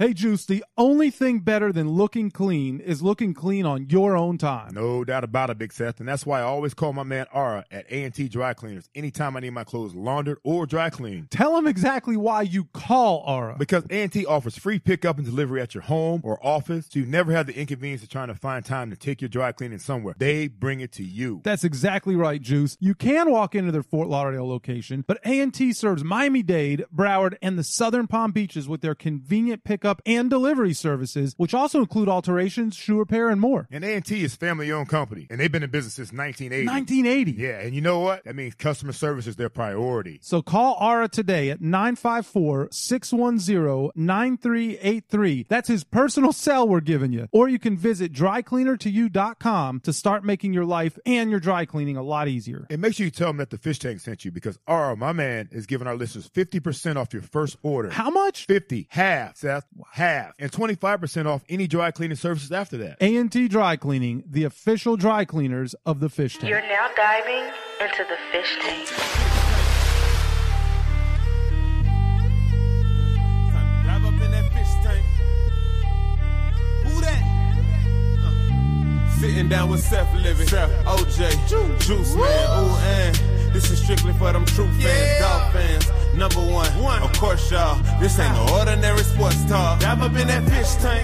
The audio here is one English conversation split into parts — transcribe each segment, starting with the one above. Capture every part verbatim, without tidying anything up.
Hey, Juice, the only thing better than looking clean is looking clean on your own time. No doubt about it, Big Seth, and that's why I always call my man Ara at A and T Dry Cleaners anytime I need my clothes laundered or dry cleaned. Tell him exactly why you call Ara. Because A and T offers free pickup and delivery at your home or office, so you never have the inconvenience of trying to find time to take your dry cleaning somewhere. They bring it to you. That's exactly right, Juice. You can walk into their Fort Lauderdale location, but A and T serves Miami-Dade, Broward, and the Southern Palm Beaches with their convenient pickup and delivery services, which also include alterations, shoe repair, and more. And A and T is family-owned company, and they've been in business since nineteen eighty. nineteen eighty? Yeah, and you know what? That means customer service is their priority. So call Ara today at nine five four, six one zero, nine three eight three. That's his personal cell we're giving you. Or you can visit dry cleaner to you dot com to start making your life and your dry cleaning a lot easier. And make sure you tell them that the Fish Tank sent you, because Ara, my man, is giving our listeners fifty percent off your first order. How much? fifty. Half, Seth. Half. And twenty-five percent off any dry cleaning services after that. A and T Dry Cleaning, the official dry cleaners of the Fish Tank. You're now diving into the Fish Tank. Dive up in that fish tank. Who that? Uh, sitting down with Seth Living, Seth, O J, Juice, Juice Man. Ooh, and this is strictly for them true fans, yeah. Dog fans. Number one, one, of course, y'all. This ain't no ordinary sports talk. Dive up in that fish tank.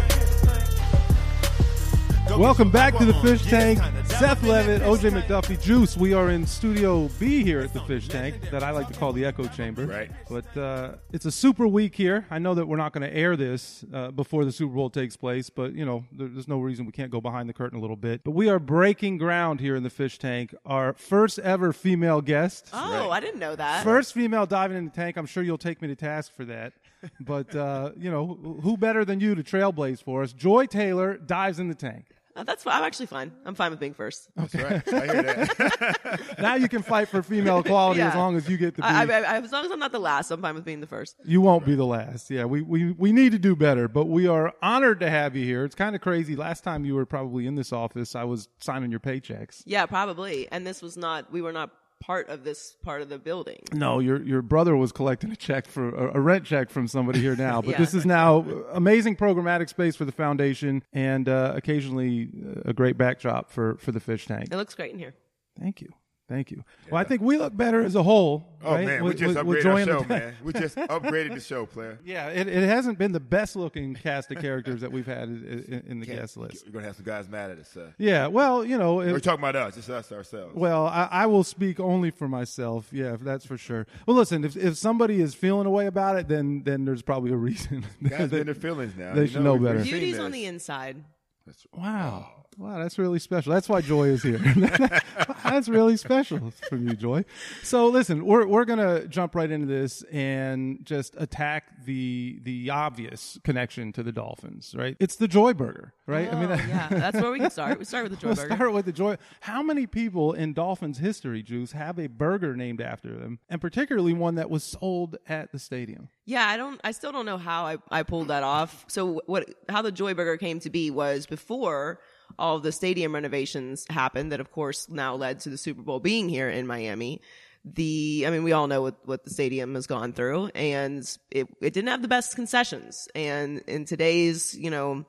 Welcome back to the Fish Tank. Seth Levitt, O J McDuffie, Juice. We are in Studio B here at the Fish Tank, that I like to call the Echo Chamber. Right. But uh, it's a super week here. I know that we're not going to air this uh, before the Super Bowl takes place, but, you know, there, there's no reason we can't go behind the curtain a little bit. But we are breaking ground here in the Fish Tank. Our first ever female guest. Oh, right. I didn't know that. First female diving in the tank. I'm sure you'll take me to task for that. But, uh, you know, who better than you to trailblaze for us? Joy Taylor dives in the tank. Uh, that's fine. I'm actually fine. I'm fine with being first. That's right. I hear that. Now you can fight for female equality yeah. as long as you get to be. I, I, I, as long as I'm not the last, I'm fine with being the first. You won't be the last. Yeah, we, we, we need to do better, but we are honored to have you here. It's kind of crazy. Last time you were probably in this office, I was signing your paychecks. Yeah, probably. And this was not, we were not part of this part of the building. No, your your brother was collecting a check for a, a rent check from somebody here now, but yeah. This is now amazing programmatic space for the foundation, and uh, occasionally a great backdrop for for the Fish Tank. It looks great in here. Thank you. Thank you. Yeah. Well, I think we look better as a whole. Oh, right? man, with, we just with, upgraded with our show, man. We just upgraded the show, player. Yeah, it, it hasn't been the best-looking cast of characters that we've had in, in, in the Can't, guest list. We're going to have some guys mad at us. Uh, yeah, well, you know. We're talking about us. It's us ourselves. Well, I, I will speak only for myself. Yeah, that's for sure. Well, listen, if if somebody is feeling a way about it, then then there's probably a reason. Guys in their feelings now. They you should know, know better. Beauty's on the inside. That's, wow. Wow, that's really special. That's why Joy is here. That's really special from you, Joy. So listen, we're we're gonna jump right into this and just attack the the obvious connection to the Dolphins, right? It's the Joy Burger, right? Oh, I mean, that, yeah, that's where we can start. We start with the Joy we'll Burger. Start with the Joy. How many people in Dolphins history, Juice, have a burger named after them, and particularly one that was sold at the stadium? Yeah, I don't. I still don't know how I, I pulled that off. So what? How the Joy Burger came to be was before all of the stadium renovations happened. That of course now led to the Super Bowl being here in Miami. The, I mean, we all know what, what the stadium has gone through, and it it didn't have the best concessions. And in today's, you know,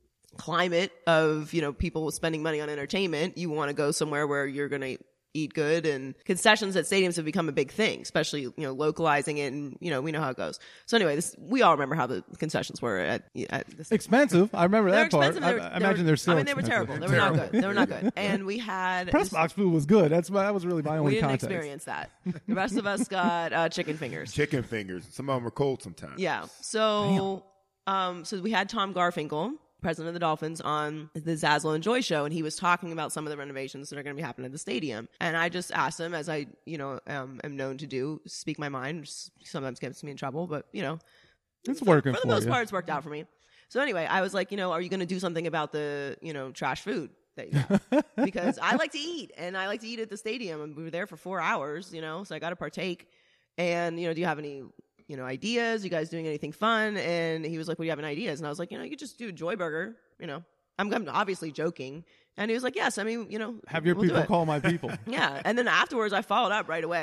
climate of, you know, people spending money on entertainment, you want to go somewhere where you're going to eat good, and concessions at stadiums have become a big thing, especially, you know, localizing it, and, you know, we know how it goes. So anyway, this, we all remember how the concessions were at, at this. Expensive. I remember They're that part. expensive. They were, I, I they imagine were, they're still I mean, they were expensive. terrible. They were not good. They were not good. And we had press box food was good. That's that was really my only we didn't context. experience that. The rest of us got uh, chicken fingers. Chicken fingers. Some of them are cold sometimes. Yeah. So, um, so we had Tom Garfinkel, president of the Dolphins, on the Zaslow and Joy show, and he was talking about some of the renovations that are going to be happening at the stadium. And I just asked him, as I, you know, um, am known to do, speak my mind, which sometimes gets me in trouble, but, you know, it's for, working for for the most you. part, it's worked out for me. So anyway, I was like, you know, are you going to do something about the, you know, trash food that you have? Because I like to eat, and I like to eat at the stadium, and we were there for four hours, you know, so I got to partake. And, you know, do you have any, you know, ideas? You guys doing anything fun? And he was like, what do you have any ideas? And I was like, you know, you could just do a Joy Burger, you know. I'm, I'm obviously joking. And he was like, yes, I mean, you know. Have your we'll people call my people. Yeah. And then afterwards, I followed up right away.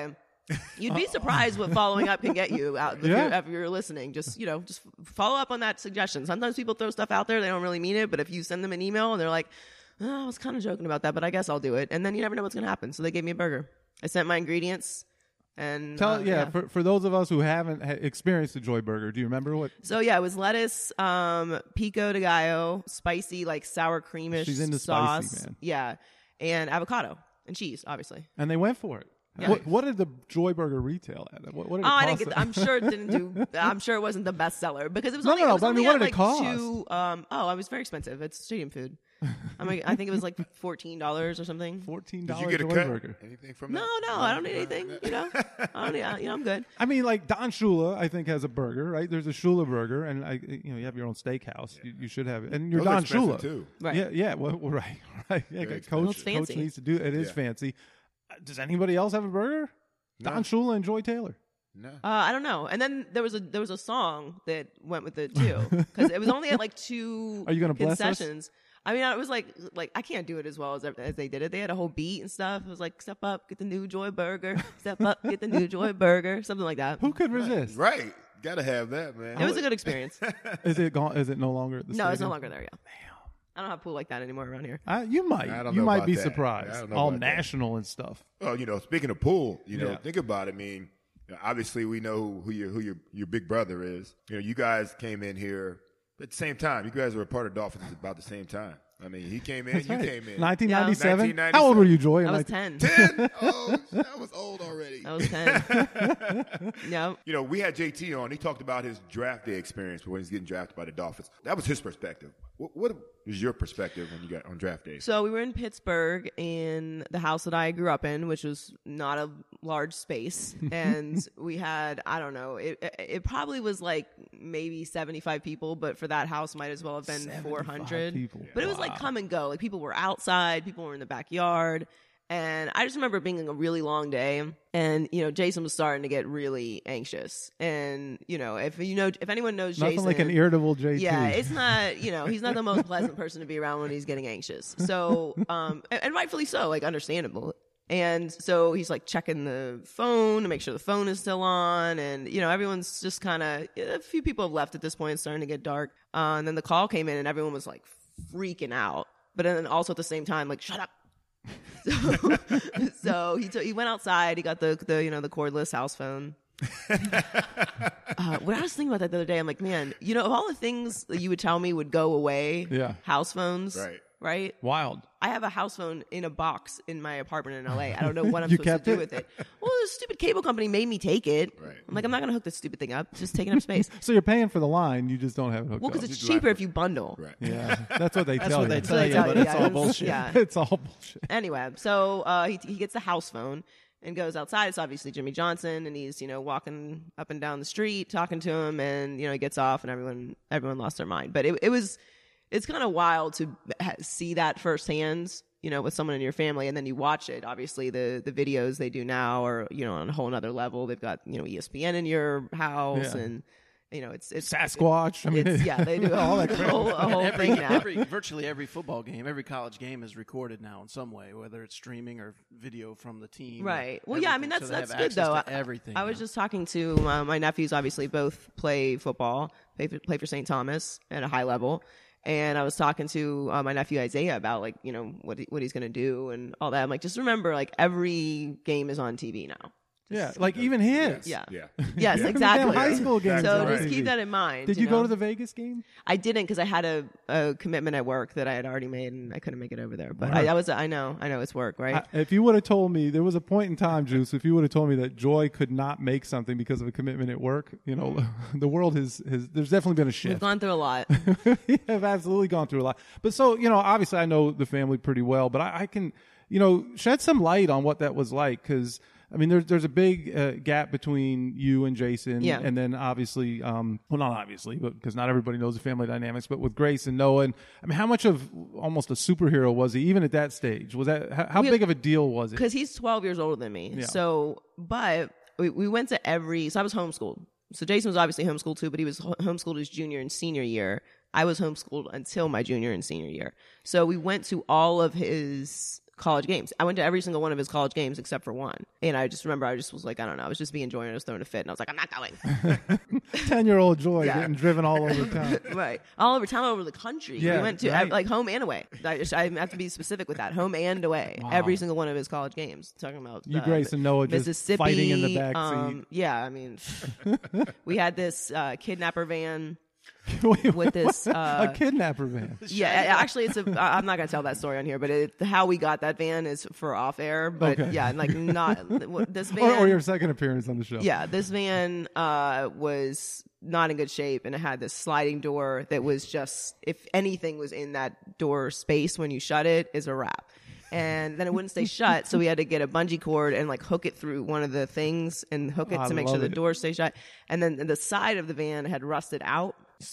You'd be surprised what following up can get you out if, Yeah. you're, if you're listening. Just, you know, just follow up on that suggestion. Sometimes people throw stuff out there. They don't really mean it. But if you send them an email and they're like, oh, I was kind of joking about that, but I guess I'll do it. And then you never know what's going to happen. So they gave me a burger. I sent my ingredients. And Tell uh, yeah, For, for those of us who haven't ha- experienced the Joy Burger, do you remember what? So yeah, it was lettuce, um, pico de gallo, spicy, like sour creamish She's into sauce. spicy, man. Yeah. And avocado and cheese, obviously. And they went for it. Yeah. What, what did the Joy Burger retail at? What, what did it Oh, cost I didn't get. them? I'm sure it didn't do. I'm sure it wasn't the bestseller because it was No, only. no, it no, was but I only mean, what at, did it like, cost? Two, um, oh, it was very expensive. It's stadium food. I mean, I think it was like fourteen dollars or something. Fourteen Did dollars you get a Joy cut? Burger. Anything from No, that? no, I don't need anything. You know, I don't need, I- you know, I'm good. I mean, like Don Shula, I think has a burger, right? There's a Shula burger, and I, you know, you have your own steakhouse. You, you should have it, and you're Those are Don expensive, Shula too. Right. Yeah, yeah, well, well, right, right. Yeah, Very coach, Well, it's coach fancy. needs to do it. It is Yeah. fancy. Uh, Does anybody else have a burger? No. Don Shula and Joy Taylor. No. Uh, I don't know. And then there was a there was a song that went with it too because it was only at like two. Are you gonna bless us? concessions. I mean, it was like like I can't do it as well as as they did it. They had a whole beat and stuff. It was like step up, get the new Joy Burger. Step up, get the new Joy Burger. Something like that. Who could resist? Right. Gotta have that, man. It was a good experience. Is it gone? Is it no longer at the No, it's no stadium? longer there. Yeah. I don't have a pool like that anymore around here. Uh, you might. I don't You know might about be that. surprised. I don't know All about that. national and stuff. Well, you know, speaking of pool, you know, Yeah. think about it. I mean, you know, obviously we know who your who your your big brother is. You know, you guys came in here at the same time. You guys were a part of Dolphins at about the same time. I mean, he came in, That's you right. came in. nineteen ninety-seven. nineteen ninety-seven. How old were you, Joy? in I was nineteen- ten. ten? Oh, I was old already. I was ten. Yep. You know, we had J T on. He talked about his draft day experience when he's getting drafted by the Dolphins. That was his perspective. What, what was your perspective when you got on draft day? So we were in Pittsburgh in the house that I grew up in, which was not a large space. And we had, I don't know, it, it, it probably was like maybe seventy-five people, but for that house might as well have been four hundred. people. But it was like come and go. Like people were outside, people were in the backyard. And I just remember it being a really long day. And, you know, Jason was starting to get really anxious. And, you know, if you know, if anyone knows Nothing Jason. like an irritable J T. Yeah, it's not, you know, he's not the most pleasant person to be around when he's getting anxious. So, um, and, and rightfully so, like understandable. And so he's like checking the phone to make sure the phone is still on. And, you know, everyone's just kind of, a few people have left at this point. It's starting to get dark. Uh, and then the call came in and everyone was like freaking out. But then also at the same time, like, shut up. So, so he, t- he went outside. He got the, the, you know, the cordless house phone. uh, when I was thinking about that the other day, I'm like, man, you know, of all the things that you would tell me would go away, Yeah. house phones, Right. right? Wild. I have a house phone in a box in my apartment in L A. I don't know what I'm You supposed to kept do it? with it. Well, the stupid cable company made me take it. Right. I'm like, I'm not going to hook this stupid thing up. It's just taking up space. So you're paying for the line, you just don't have it hooked Well, because up. it's Just like cheaper it. if you bundle. Right. Yeah, that's what they That's tell what you. they That's tell what they you, tell but you, it's yeah. all It's- bullshit. Yeah. It's all bullshit. Anyway, so uh, he, he gets the house phone and goes outside. It's obviously Jimmy Johnson, and he's, you know, walking up and down the street talking to him, and, you know, he gets off, and everyone everyone lost their mind. But it, it was, it's kind of wild to ha- see that firsthand, you know, with someone in your family, and then you watch it. Obviously, the the videos they do now are, you know, on a whole nother level. They've got, you know, E S P N in your house, Yeah. and, you know, it's it's Sasquatch. I mean, It's, yeah, they do all a that crap. whole, a whole every, thing now. every virtually every football game, every college game is recorded now in some way, whether it's streaming or video from the team. or Right. Well, yeah. I mean, everything. that's So that's they have good access though. to I- everything. I was now. just talking to uh, my nephews. Obviously, both play football, play for, play for Saint Thomas at a high level. And I was talking to uh, my nephew Isaiah about, like, you know, what he, what he's gonna do and all that. I'm like, just remember, like, every game is on T V now. Yeah, like even his. Yeah. Yeah. Yes, Yeah. exactly. High school games So on just T V. keep that in mind. Did you, go know? to the Vegas game? I didn't because I had a, a commitment at work that I had already made, and I couldn't make it over there. But I, I was, I know, I know it's work, right? I, if you would have told me, there was a point in time, Juice, if you would have told me that Joy could not make something because of a commitment at work, you know, the world has, has there's definitely been a We've shift. gone through a lot. We have absolutely gone through a lot. But so, you know, obviously I know the family pretty well, but I, I can, you know, shed some light on what that was like because, I mean, there's there's a big uh, gap between you and Jason, Yeah. and then obviously, um, well, not obviously, but because not everybody knows the family dynamics. But with Grace and Noah, and I mean, how much of almost a superhero was he, even at that stage? Was that how, how We- big of a deal was it? Because he's twelve years older than me. Yeah. So, but we, we went to every, so I was homeschooled. So Jason was obviously homeschooled too, but he was ho- homeschooled his junior and senior year. I was homeschooled until my junior and senior year. So we went to all of his college games. I went to every single one of his college games except for one. And I just remember I just was like, I don't know, I was just being Joy and I was throwing a fit and I was like, I'm not going. ten-year-old Joy Yeah. getting driven all over town. Right. All over town, all over the country. Yeah, we went to right. like home and away. I, just, I have to be specific with that. Home and away. Wow. Every single one of his college games. Talking about You, uh, Grace, and Noah just Mississippi, fighting in the back seat. um, yeah, I mean, we had this uh, kidnapper van. Wait, with this, uh, a kidnapper van. Yeah, actually, it's a. I- I'm not gonna tell that story on here, but it, how we got that van is for off air. But Okay. yeah, like not this van. Or, or your second appearance on the show. Yeah, this van uh, was not in good shape, and it had this sliding door that was just, if anything was in that door space when you shut it, is a wrap. And then it wouldn't stay shut, so we had to get a bungee cord and like hook it through one of the things and hook it I to make sure love the it. door stays shut. And then the side of the van had rusted out,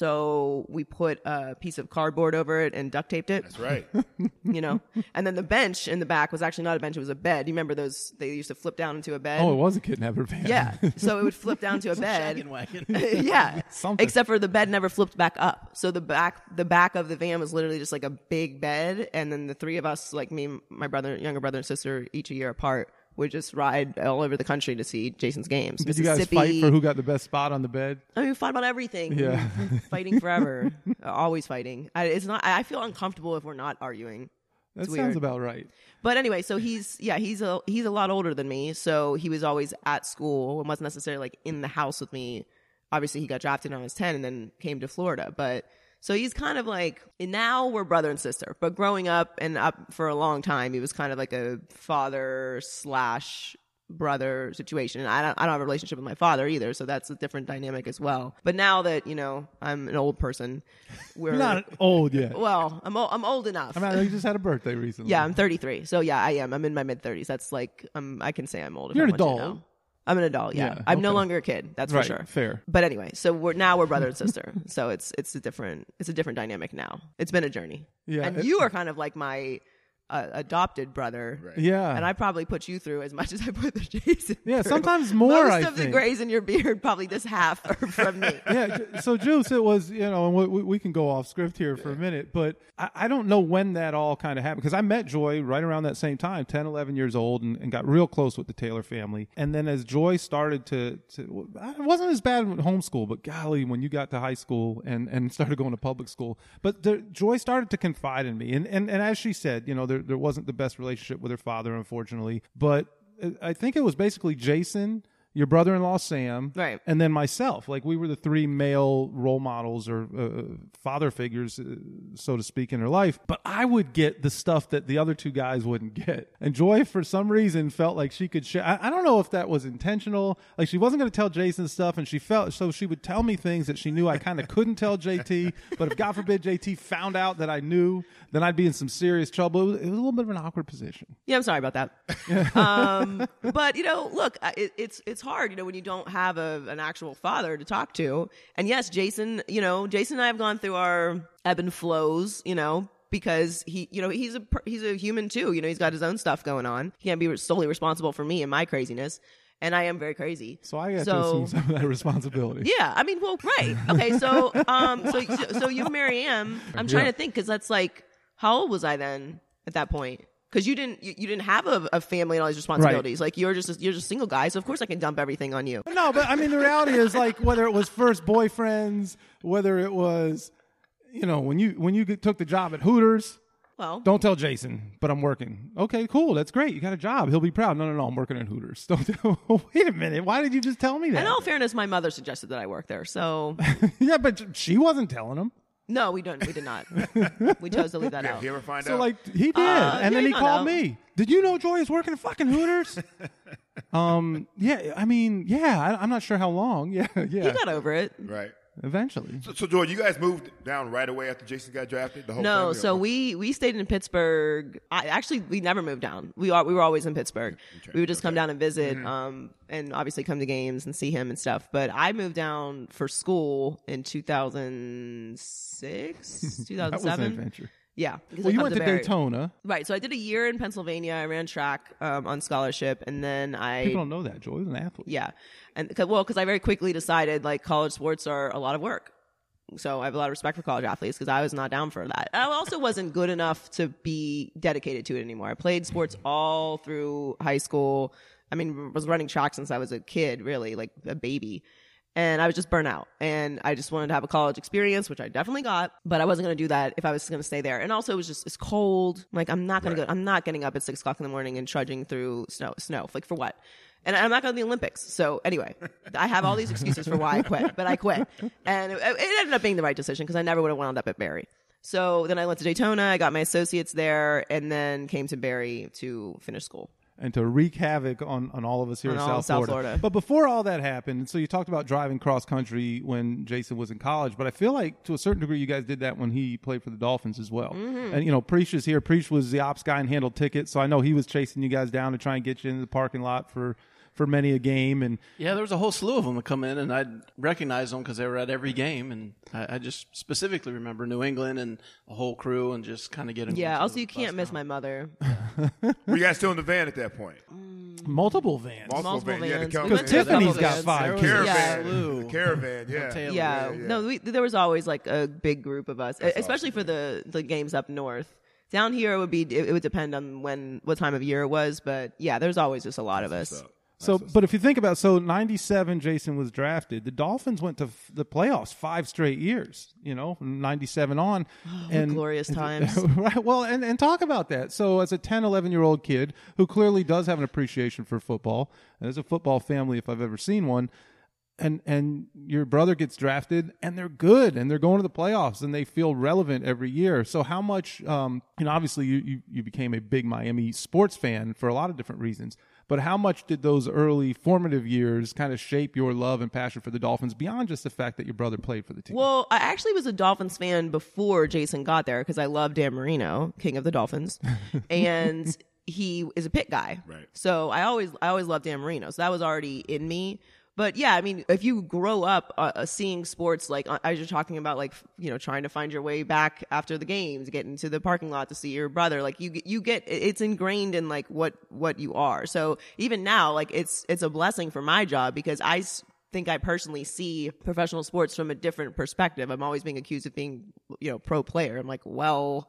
so we put a piece of cardboard over it and duct taped it. That's right. You know, and then the bench in the back was actually not a bench; it was a bed. You remember those? They used to flip down into a bed. Oh, it was a kidnapper van. Yeah, so it would flip down to a bed. Shaggin' wagon. Yeah, Something. except for the bed never flipped back up. So the back, the back of the van was literally just like a big bed, and then the three of us, like me, my brother, younger brother, and sister, each a year apart, would just ride all over the country to see Jason's games. Did you guys fight for who got the best spot on the bed? I mean, we fought about everything. Yeah. Fighting forever, always fighting. I, it's not. I feel uncomfortable if we're not arguing. That It's sounds weird. about right. But anyway, so he's yeah, he's a he's a lot older than me, so he was always at school and wasn't necessarily like in the house with me. Obviously, he got drafted when I was ten and then came to Florida. But so he's kind of like, and now we're brother and sister. But growing up and up for a long time, he was kind of like a father slash brother situation. And I don't, I don't have a relationship with my father either, so that's a different dynamic as well. But now that, you know, I'm an old person, we're You're not old yet. well, I'm o- I'm old enough. I mean, you just had a birthday recently. Yeah, I'm thirty-three. So yeah, I am. I'm in my mid thirties. That's like, um, I can say I'm old. if You're I an want to adult. now. I'm an adult. Yeah, Yeah, I'm no okay. longer a kid. That's Right, for sure. fair. But anyway, so we're now we're brother and sister. So it's it's a different it's a different dynamic now. It's been a journey. Yeah, and it- you are kind of like my uh, adopted brother. Right. Yeah. And I probably put you through as much as I put the Jason. Yeah, through. sometimes more, Most I of the think. grays in your beard, probably this half are from me. Yeah, so Juice, it was, you know, and we, we can go off script here for a minute, but I, I don't know when that all kind of happened, because I met Joy right around that same time, ten, eleven years old, and, and got real close with the Taylor family. And then as Joy started to, to it wasn't as bad with homeschool, but golly, when you got to high school and, and started going to public school, but the, Joy started to confide in me. And, and, and as she said, you know, there, there wasn't the best relationship with her father, unfortunately, but I think it was basically Jason, your brother-in-law Sam, Right. and then myself. Like, we were the three male role models or uh, father figures, uh, so to speak, in her life. But I would get the stuff that the other two guys wouldn't get. And Joy, for some reason, felt like she could share. I, I don't know if that was intentional. Like, she wasn't going to tell Jason stuff, and she felt so she would tell me things that she knew I kind of couldn't tell J T. But if, God forbid, J T found out that I knew, then I'd be in some serious trouble. It was, it was a little bit of an awkward position. Yeah, I'm sorry about that. um, but you know, look, I- it, it's it's hard, you know, when you don't have a, an actual father to talk to. And yes, Jason, you know, Jason and I have gone through our ebb and flows, you know, because he, you know, he's a per- he's a human too. You know, he's got his own stuff going on. He can't be solely responsible for me and my craziness. And I am very crazy. So I got So- to assume some of that responsibility. Yeah, I mean, well, right. Okay, so um, so so, so you marry him. I'm trying Yeah. to think, because that's like, how old was I then at that point? Because you didn't you, you didn't have a, a family and all these responsibilities. Like, you're just a, you're just a single guy, so of course I can dump everything on you. No, but I mean, the reality is, like, whether it was first boyfriends, whether it was, you know, when you when you get- took the job at Hooters, Well, don't tell Jason, but I'm working. Okay, cool, that's great. You got a job. He'll be proud. No, no, no, I'm working at Hooters. Don't tell, wait a minute. Why did you just tell me that? in all fairness, my mother suggested that I work there, so Yeah, but she wasn't telling him. no, we don't. We did not. We chose to leave that Yeah, out. you ever find So, out? like, he did, Uh, and yeah, then he he found called out. me. Did you know Joy is working at fucking Hooters? um, yeah. I mean, yeah. I, I'm not sure how long. Yeah, yeah. He got over it. right. Eventually. So, so George, you guys moved down right away after Jason got drafted? The whole No, family? so we we stayed in Pittsburgh. I actually we never moved down. We are we were always in Pittsburgh. We would just come down and visit, um, and obviously come to games and see him and stuff. But I moved down for school in two thousand six, two thousand That was an seven. adventure. Yeah. because Well, I you come went to Barry. Daytona. Right. So I did a year in Pennsylvania. I ran track um, on scholarship, and then I People don't know that. Joy was an athlete. yeah, and 'cause- well, because I very quickly decided like college sports are a lot of work. So I have a lot of respect for college athletes because I was not down for that. I also wasn't good enough to be dedicated to it anymore. I played sports all through high school. I mean, was running track since I was a kid, really, like a baby. And I was just burnt out. And I just wanted to have a college experience, which I definitely got. But I wasn't going to do that if I was going to stay there. And also, it was just, it's cold. Like, I'm not going Right. to go, I'm not getting up at six o'clock in the morning and trudging through snow. Snow. Like, for what? And I'm not going to the Olympics. So anyway, I have all these excuses for why I quit, but I quit. And it, it ended up being the right decision because I never would have wound up at Barry. So then I went to Daytona, I got my associates there, and then came to Barry to finish school. And to wreak havoc on, on all of us here On in all South, of South Florida. Florida. But before all that happened, so you talked about driving cross country when Jason was in college, but I feel like to a certain degree you guys did that when he played for the Dolphins as well. Mm-hmm. And, you know, Preach is here. Preach was the ops guy and handled tickets, so I know he was chasing you guys down to try and get you into the parking lot for, for many a game. And Yeah, there was a whole slew of them that come in, and I'd recognize them because they were at every game. And I, I just specifically remember New England and a whole crew and just kind of getting. Yeah, into also the you can't bus miss stop. my mother. Were you guys still in the van at that point? multiple vans. Multiple, Multiple van. You had to vans. count We Because went to a Tiffany's couple got vans. five There was kids. a Caravan. slew. The caravan, yeah. Taylor. Yeah, yeah, yeah. no, we, there was always like a big group of us, especially for the, the games up north. Down here, it would be it, it would depend on when what time of year it was, but yeah, there's always just a lot of us. So, but if you think about, so ninety-seven, Jason was drafted. The Dolphins went to f- the playoffs five straight years, you know, from ninety-seven on. and glorious times. Right. Well, and, and talk about that. So as a ten, eleven year old kid who clearly does have an appreciation for football, and as a football family, if I've ever seen one, and, and your brother gets drafted and they're good and they're going to the playoffs and they feel relevant every year. So how much, um, you know, obviously you, you, you became a big Miami sports fan for a lot of different reasons. But how much did those early formative years kind of shape your love and passion for the Dolphins beyond just the fact that your brother played for the team? Well, I actually was a Dolphins fan before Jason got there because I love Dan Marino, king of the Dolphins, and he is a Pitt guy. Right. So I always, I always loved Dan Marino. So that was already in me. But yeah, I mean, if you grow up uh, seeing sports, like uh, as you're talking about, like, you know, trying to find your way back after the games, get into the parking lot to see your brother, like you, you get, it's ingrained in like what, what you are. So even now, like it's, it's a blessing for my job because I s- think I personally see professional sports from a different perspective. I'm always being accused of being, you know, pro player. I'm like, well,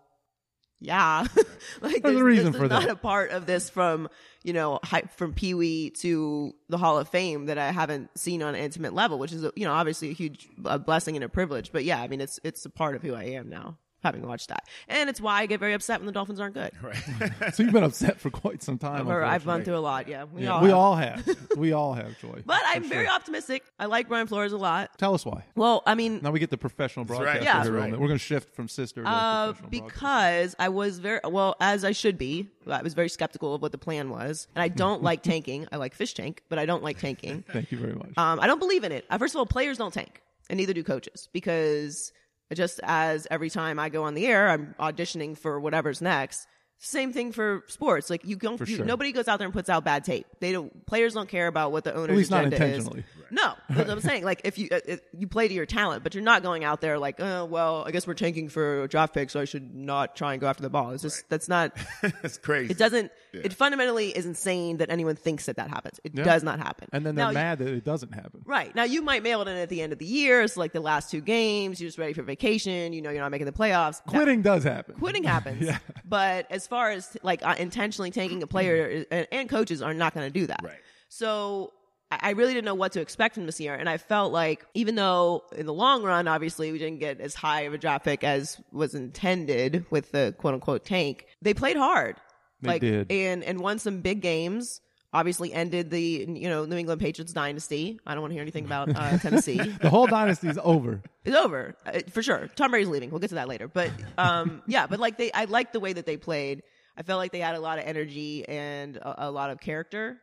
yeah, like There's a this, reason this for is not that. a part of this from, you know, hi- from Pee Wee to the Hall of Fame that I haven't seen on an intimate level, which is, a, you know, obviously a huge a blessing and a privilege. But yeah, I mean, it's it's a part of who I am now, having watched that, and it's why I get very upset when the Dolphins aren't good. So you've been upset for quite some time. Or I've gone unfortunately. through a lot. Yeah, we Yeah, all we have. all have. We all have, Joy. But For I'm sure. very optimistic. I like Brian Flores a lot. Tell us why. Well, I mean, Now we get the professional right. broadcaster Yeah. here. That's on right. it. We're going to shift from sister to Uh, professional broadcaster. because I was very well, as I should be. I was very skeptical of what the plan was, and I don't like tanking. I like fish tank, but I don't like tanking. Thank you very much. Um, I don't believe in it. Uh, First of all, players don't tank, and neither do coaches, because just as every time I go on the air, I'm auditioning for whatever's next. Same thing for sports. Like you don't, For you, sure. nobody goes out there and puts out bad tape. They don't. Players don't care about what the owner's At least not agenda intentionally. is. No, that's what I'm saying. Like if you uh, if you play to your talent, but you're not going out there like, oh well, I guess we're tanking for a draft pick, so I should not try and go after the ball. It's just that's not. That's crazy. It doesn't. Yeah. It fundamentally is insane that anyone thinks that that happens. It Yeah. does not happen. And then they're Now, you- mad that it doesn't happen. Right. Now, you might mail it in at the end of the year. It's like the last two games. You're just ready for vacation. You know you're not making the playoffs. That- Quitting does happen. quitting happens. Yeah. But as far as like uh, intentionally tanking a player, and, and coaches are not going to do that. Right. So I I really didn't know what to expect from this year. And I felt like even though in the long run, obviously, we didn't get as high of a draft pick as was intended with the quote unquote tank, they played hard. They like, did. And, and won some big games. Obviously ended the, you know, New England Patriots dynasty. I don't want to hear anything about uh, Tennessee. The whole dynasty's over. It's over uh, for sure. Tom Brady's leaving. We'll get to that later. But um, yeah, but like they, I liked the way that they played. I felt like they had a lot of energy and a, a lot of character.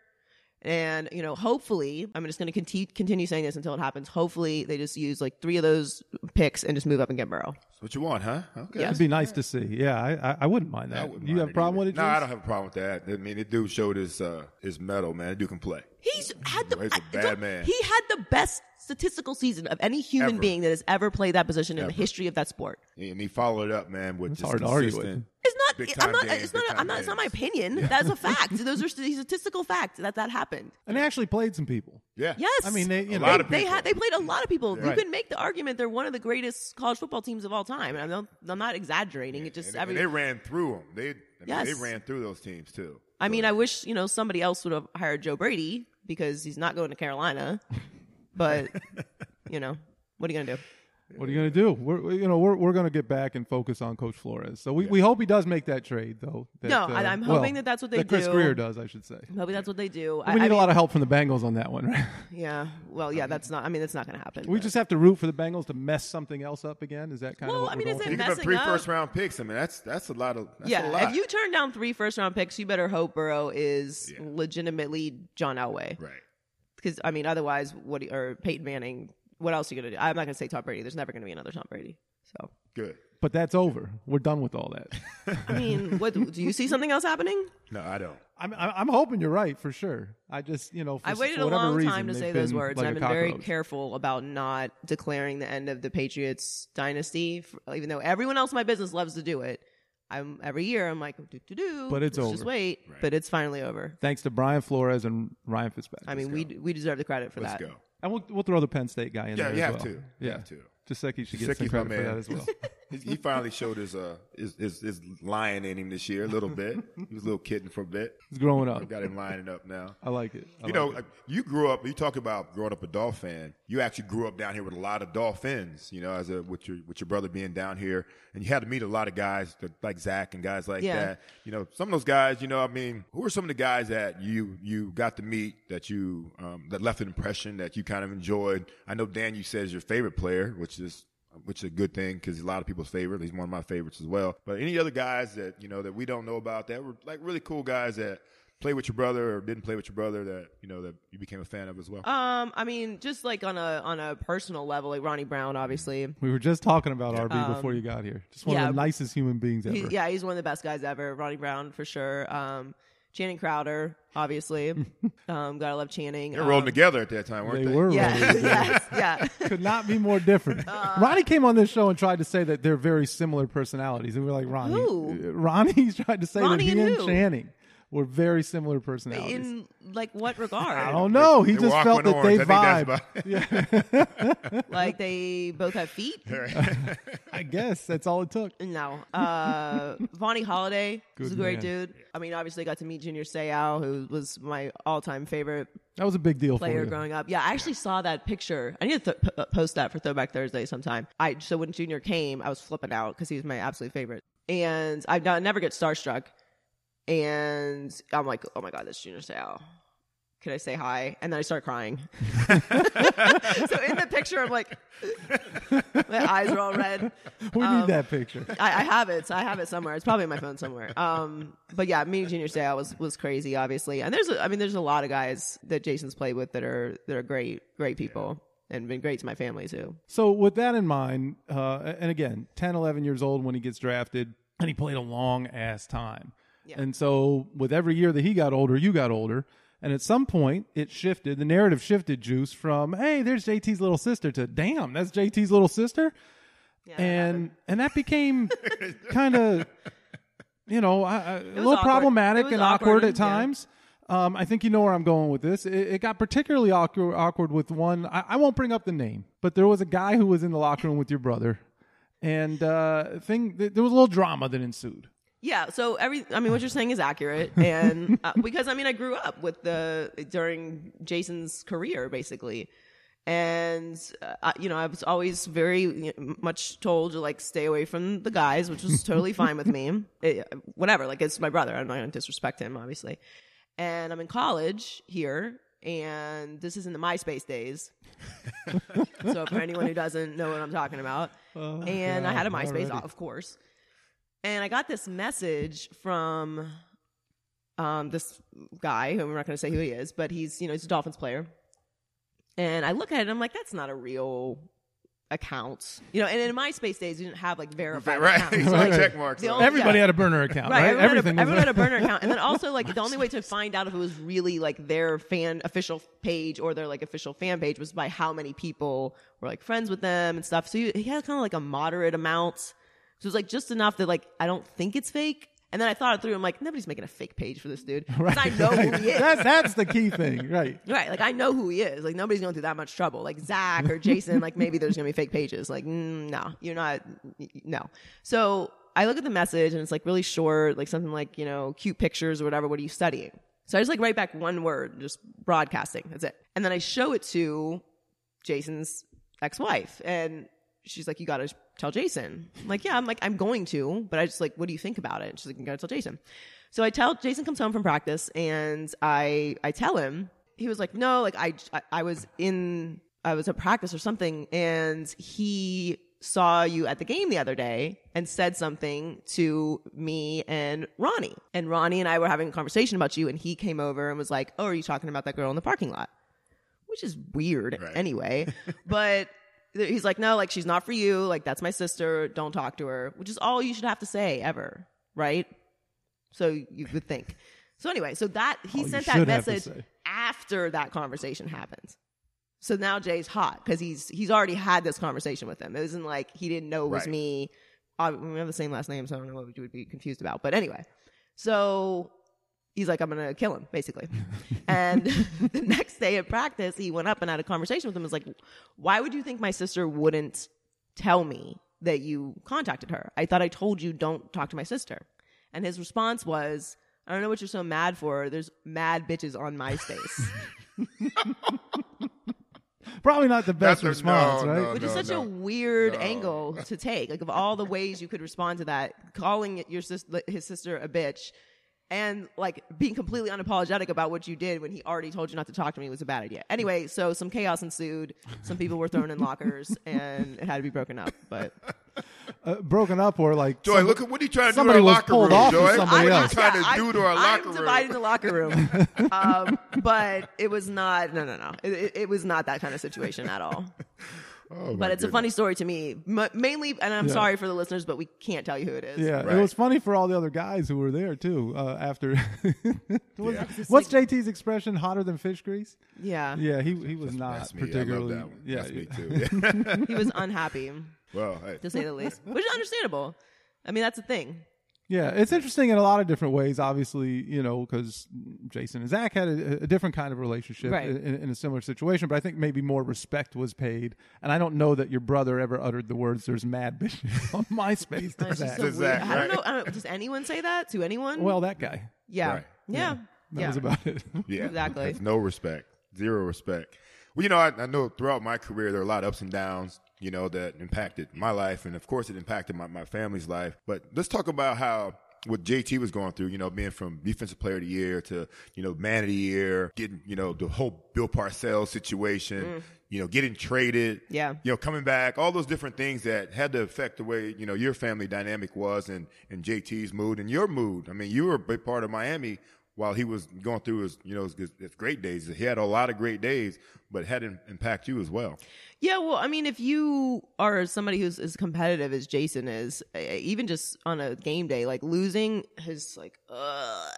And you know, hopefully, I'm just going to continue continue saying this until it happens. Hopefully, they just use like three of those picks and just move up and get Burrow. That's what you want, huh? Okay. Yeah. It'd be nice to see. Yeah, I, I, I wouldn't mind I that. wouldn't You mind have a problem either. with it, No, James? I don't have a problem with that. I mean, the dude showed his uh, his mettle, man. The dude can play. He's had the He's a I- bad don't- man. He had the best statistical season of any human Ever. being that has ever played that position in the Ever. history of that sport. And he followed it up, man, with It's just hard to argue with consistent him. It's not. big I'm time not. games, It's big not. time I'm not. It's not my games. opinion. That's a fact. Those are st- statistical facts that that happened. And they actually played some people. Yeah. Yes. I mean, they, you A know, lot of They people. had. They played a lot of people. You Right. can make the argument they're one of the greatest college football teams of all time. And I'm, I'm not exaggerating. It just And, every. and they ran through them. They, I mean, Yes. they ran through those teams too. I So, mean, I wish you know somebody else would have hired Joe Brady because he's not going to Carolina. But you know, what are you gonna do? what are you going to do? We're we- you know we're we're going to get back and focus on Coach Flores. So we, we hope he does make that trade though. That, No, I- I'm well, hoping that that's what they that Chris do. Greer does, I should say. Maybe that's what they do. We I, need I a mean, lot of help from the Bengals on that one, right? Yeah. Well, yeah. That's not. I mean, that's not going to happen. We but- just have to root for the Bengals to mess something else up again. Is that kind Well, of what I mean, we're is going it you for? give up messing three up. first round picks. I mean, that's that's a lot of. That's yeah. a lot. If you turn down three first round picks, you better hope Burrow is Yeah. legitimately John Elway. right. Because I mean, otherwise, what? do you- Or Peyton Manning. What else are you going to do? I'm not going to say Tom Brady. There's never going to be another Tom Brady. So. Good. But that's over. We're done with all that. I mean, what do you see something else happening? No, I don't. I'm I'm hoping you're right for sure. I just you know for, I waited for a whatever long reason, time to they've say those been words, like and I've a been very cockroach. careful about not declaring the end of the Patriots dynasty, f- even though everyone else in my business loves to do it. I'm every year I'm like, do do do, But it's Let's Just over. wait, Right. but it's finally over. Thanks to Brian Flores and Ryan Fitzpatrick. I mean, we we deserve the credit for Let's that. go. and we'll we'll throw the Penn State guy in Yeah, there. you as have well. to. You Yeah, have to. Jasecki should get some Jasecki's my credit for man. that as well. He, he finally showed his uh his, his his lion in him this year a little bit. He was a little kitten for a bit. He's growing up. I got him lining up now. I like it. I You like know, it. you grew up. You talk about growing up a Dolphin fan. You actually grew up down here with a lot of Dolphins. You know, as a with your with your brother being down here, and you had to meet a lot of guys that, like Zach and guys like Yeah. that. You know, some of those guys. You know, I mean, who are some of the guys that you you got to meet that you um, that left an impression that you kind of enjoyed? I know Dan, you said is your favorite player, which is. Which is a good thing because he's a lot of people's favorite. He's one of my favorites as well. But any other guys that you know that we don't know about that were like really cool guys that play with your brother or didn't play with your brother that you know that you became a fan of as well. Um, I mean, just like on a on a personal level, like Ronnie Brown, obviously. We were just talking about R B before you got here. Just one yeah. of the nicest human beings ever. He, yeah, he's one of the best guys ever. Ronnie Brown for sure. Um, Channing Crowder, obviously. um, gotta love Channing. They were rolling Um, together at that time, weren't They they? were Yeah, rolling together. yes, yeah. Could not be more different. Uh, Ronnie came on this show and tried to say that they're very similar personalities, and we were like, Ronnie, Who? uh, Ronnie's tried to say Ronnie that he and and who? Channing were very similar personalities. In like what regard? I don't know. He They were just felt Aqua that they Orange. I vibe. think that's about- Like they both have feet? I guess that's all it took. No. Uh, Vonnie Holiday was a Good great man. dude. I mean, obviously, I got to meet Junior Seau, who was my all-time favorite That was a big deal for player you. growing up. Yeah, I actually saw that picture. I need to th- p- post that for Throwback Thursday sometime. I so when Junior came, I was flipping out because he was my absolute favorite, and I not, never get starstruck. And I'm like, oh my god, that's Junior Seau. Can I say hi? And then I start crying. So in the picture, I'm like, my eyes are all red. We Um, need that picture. I, I have it. I have it somewhere. It's probably on my phone somewhere. Um, but yeah, meeting Junior Seau was was crazy, obviously. And there's, a, I mean, there's a lot of guys that Jason's played with that are that are great, great people, and been great to my family too. So with that in mind, uh, and again, ten, eleven years old when he gets drafted, and he played a long ass time. Yeah. And so with every year that he got older, you got older. And at some point, it shifted. The narrative shifted, Juice, from, hey, there's J T's little sister to, damn, that's J T's little sister. Yeah, and and that became kind of, you know, I, I, a little awkward. problematic It was and awkward, awkward at yeah. times. Um, I think you know where I'm going with this. It, it got particularly awkward, awkward with one. I, I won't bring up the name, but there was a guy who was in the locker room with your brother, and uh, thing there was a little drama that ensued. Yeah, so every I mean what you're saying is accurate, and uh, because I mean I grew up with the during Jason's career basically, and uh, I- you know I was always very you know, much told to like stay away from the guys, which was totally fine with me. It, whatever, like it's my brother. I'm not going to disrespect him, obviously. And I'm in college here, and this is in the MySpace days. So for anyone who doesn't know what I'm talking about, Oh, and I had a God, MySpace, already. of course. And I got this message from um, this guy, who I'm not going to say who he is, but he's, you know, he's a Dolphins player. And I look at it and I'm like, that's not a real account. You know, and in MySpace days, you didn't have like verified Right, accounts. so So, like, check marks. the on only- it. Everybody yeah. had a burner account, Right, right? everyone, Everything had, a, was everyone had a burner account, and then also like the only way to find out if it was really like their fan official page or their like official fan page was by how many people were like friends with them and stuff. So you, he had kind of like a moderate amount, so it was like just enough that like I don't think it's fake, And then I thought it through. I'm like, nobody's making a fake page for this dude. 'Cause Right. I know who he is. That's that's the key thing, right? Right, like I know who he is. Like nobody's going through that much trouble. Like Zach or Jason, like maybe there's gonna be fake pages. Like mm, no, you're not. No. So I look at the message and it's like really short, like something like you know cute pictures or whatever. What are you studying? So I just like write back one word, just broadcasting. That's it. And then I show it to Jason's ex-wife, and she's like, "You gotta tell Jason." I'm like, "Yeah." I'm like, "I'm going to," but I just like, "What do you think about it?" And she's like, "You gotta tell Jason." So I tell Jason comes home from practice, and I I tell him. He was like, "No, like I I, I was in I was at practice or something, and he saw you at the game the other day and said something to me and Ronnie. And Ronnie and I were having a conversation about you, and he came over and was like, 'Oh, are you talking about that girl in the parking lot?'" Which is weird Right. anyway. But he's like, "No, like she's not for you. Like that's my sister. Don't talk to her." Which is all you should have to say ever, right? So you would think. So anyway, so that he All you sent should that have to message say. after that conversation happened. So now Jay's hot because he's he's already had this conversation with him. It wasn't like he didn't know it was Right. me. Uh, we have the same last name, so I don't know what you would be confused about. But anyway, so he's like, "I'm going to kill him," basically. And the next day at practice, he went up and had a conversation with him. He was like, "Why would you think my sister wouldn't tell me that you contacted her? I thought I told you don't talk to my sister." And his response was, "I don't know what you're so mad for. There's mad bitches on MySpace." Probably not the best That's a- response, no, right? no. Which is such a weird angle to take. Like, of all the ways you could respond to that, calling your sis- his sister a bitch and, like, being completely unapologetic about what you did when he already told you not to talk to me was a bad idea. Anyway, so some chaos ensued. Some people were thrown in lockers, and it had to be broken up. But Uh, broken up or like Joy, some- look at what are you trying to do somebody to our was locker pulled room, off with Joy? somebody What are you else. trying to I'm- do to our I'm locker room? dividing the locker room. um, but it was not, no, no, no. It, it, it was not that kind of situation at all. Oh, my But it's a goodness. funny story to me, M- mainly, and I'm Yeah. sorry for the listeners, but we can't tell you who it is. Yeah, Right. it was funny for all the other guys who were there too. Uh, after What's- Yeah. what's J T's expression? Hotter than fish grease? Yeah. Yeah, he he was not That's me. I particularly. love that one. Yeah, That's me yeah. too. He was unhappy, Well, hey. to say the least, which is understandable. I mean, that's the thing. Yeah, it's interesting in a lot of different ways. Obviously, you know, because Jason and Zach had a, a different kind of relationship Right. in, in a similar situation, but I think maybe more respect was paid. And I don't know that your brother ever uttered the words "there's mad bitches on MySpace" to It's just Zach. so Does weird. that, I don't right? know. I don't, does anyone say that to anyone? Well, that guy. yeah. Right. Yeah. That Yeah. was about it. Yeah, Exactly. That's no respect, zero respect. Well, you know, I, I know throughout my career there are a lot of ups and downs, you know, that impacted my life, and of course it impacted my, my family's life. But let's talk about how what J T was going through, you know, being from defensive player of the year to, you know, man of the year, getting, you know, the whole Bill Parcells situation, you know, getting traded, Yeah. you know, coming back, all those different things that had to affect the way, you know, your family dynamic was and, and J T's mood and your mood. I mean, you were a big part of Miami while he was going through his, you know, his, his great days. He had a lot of great days, but had an impact you as well. Yeah, well, I mean, if you are somebody who's as competitive as Jason is, uh, even just on a game day, like losing is like, ugh,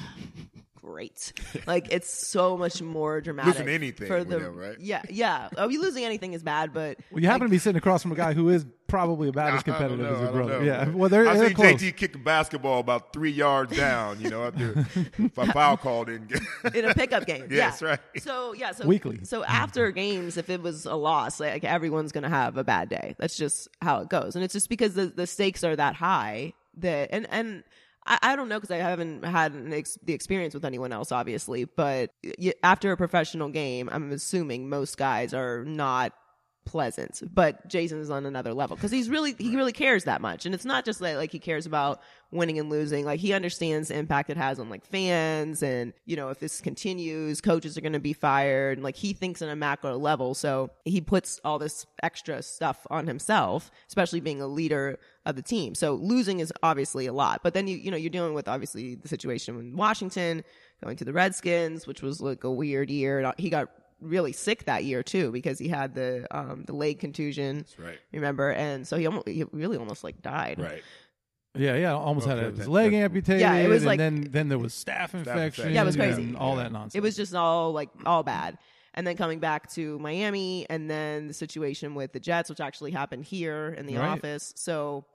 great. Like it's so much more dramatic. Losing anything for with the him, right? Yeah, yeah. I mean, losing anything is bad, but Well, you happen to be sitting across from a guy who is probably about as I don't competitive know, as I your don't brother. know. Yeah, well, they're, I they're see close. J T kick a basketball about three yards down, you know, after a foul call didn't get. in a pickup game. Yes, yeah. right. So yeah, so Weekly. So after games, if it was a loss, like everyone's gonna have a bad day. That's just how it goes, and it's just because the the stakes are that high that and and. I, I don't know because I haven't had an ex- the experience with anyone else, obviously. But y- after a professional game, I'm assuming most guys are not pleasant. But Jason is on another level because he's really he really cares that much, and it's not just like, like he cares about winning and losing. Like he understands the impact it has on like fans, and you know if this continues, coaches are going to be fired. And, like he thinks on a macro level, so he puts all this extra stuff on himself, especially being a leader of the team. So losing is obviously a lot, but then you you know you're dealing with obviously the situation in Washington, going to the Redskins, which was like a weird year. He got really sick that year too because he had the um the leg contusion. That's right. Remember, and so he almost he really almost like died. Right. Yeah, yeah, almost Okay, had his that- leg that- amputated. Yeah, it was and like- then then there was staph infection. infection. Yeah, it was crazy. and all Yeah. that nonsense. It was just all like all bad. And then coming back to Miami, and then the situation with the Jets, which actually happened here in the Right. office. So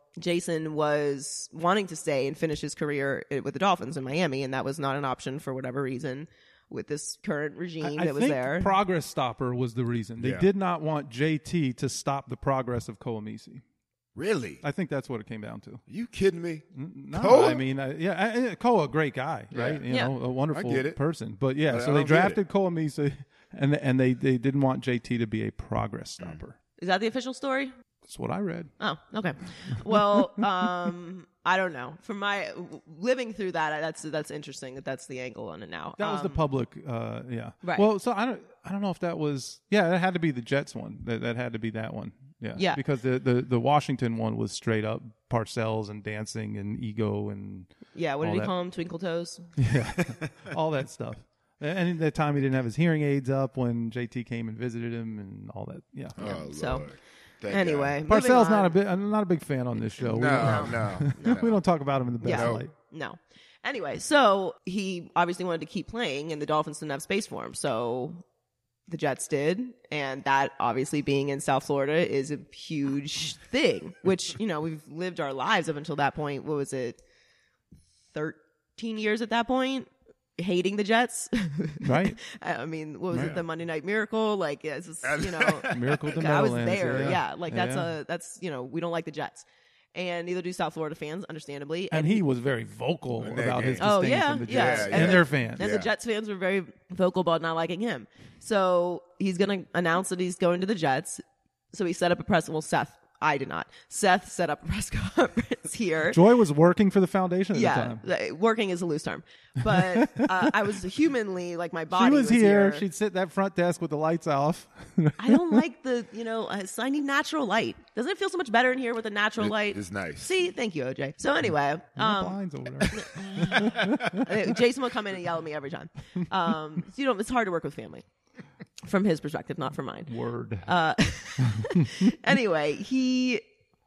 Jason was wanting to stay and finish his career with the Dolphins in Miami, and that was not an option for whatever reason with this current regime I, I that was think there. Progress stopper was the reason. They Yeah. did not want J T to stop the progress of Koamisi. Really? I think that's what it came down to. Are you kidding me? No, Koa? I mean, uh, yeah, I, I, Koa, great guy, right? You Yeah. know, a wonderful I get it. person. But yeah, But so I they don't get drafted it. Koamisi, and and they, they didn't want J T to be a progress Mm. stopper. Is that the official story? That's what I read. Oh, okay. Well, um, I don't know. From my living through that, that's that's interesting that that's the angle on it now. That was the Um, public, uh, yeah. Right. Well, so I don't, I don't know if that was, yeah, that had to be the Jets one. That, that had to be that one. Yeah. Yeah. Because the, the, the Washington one was straight up Parcells and dancing and ego and Yeah, what did all he that. call him? Twinkle toes? yeah, all that stuff. And at that time, he didn't have his hearing aids up when J T came and visited him and all that. Yeah. Oh, So, Lord. That Anyway. guy. moving Parcells on. not a big, I'm not a big fan on this show. We No, don't- no, no. we don't talk about him in the best Yeah. light. No. Anyway, so he obviously wanted to keep playing, and the Dolphins didn't have space for him. So the Jets did, and that obviously being in South Florida is a huge thing, which, you know, we've lived our lives up until that point. What was it? thirteen years at that point? Hating the Jets. Right. I mean, what was Yeah. it? The Monday Night Miracle? Like, yeah, it's just, you know, Miracle at the I was Meadowlands, there. yeah. Yeah. Like that's Yeah. a, that's, you know, we don't like the Jets. And neither do South Florida fans, understandably. And he was very vocal In that about his game. Oh, disdain yeah, for the yeah. Jets And and, the- their fans. And Yeah. the Jets fans were very vocal about not liking him. So he's going to announce that he's going to the Jets. So he set up a press. Well, Seth, I did not. Seth set up a press conference here. Joy was working for the foundation at Yeah, the time. uh, working is a loose term, but uh, I was humanly like my body She was, here. here. She'd sit at that front desk with the lights off. I don't like the you know. Uh, so I need natural light. Doesn't it feel so much better in here with the natural It- light? it's nice. See, thank you, O J. So anyway, No um, blinds over there. Uh, Jason will come in and yell at me every time. Um, so you know, it's hard to work with family from his perspective, not from mine. Word. Uh, anyway, he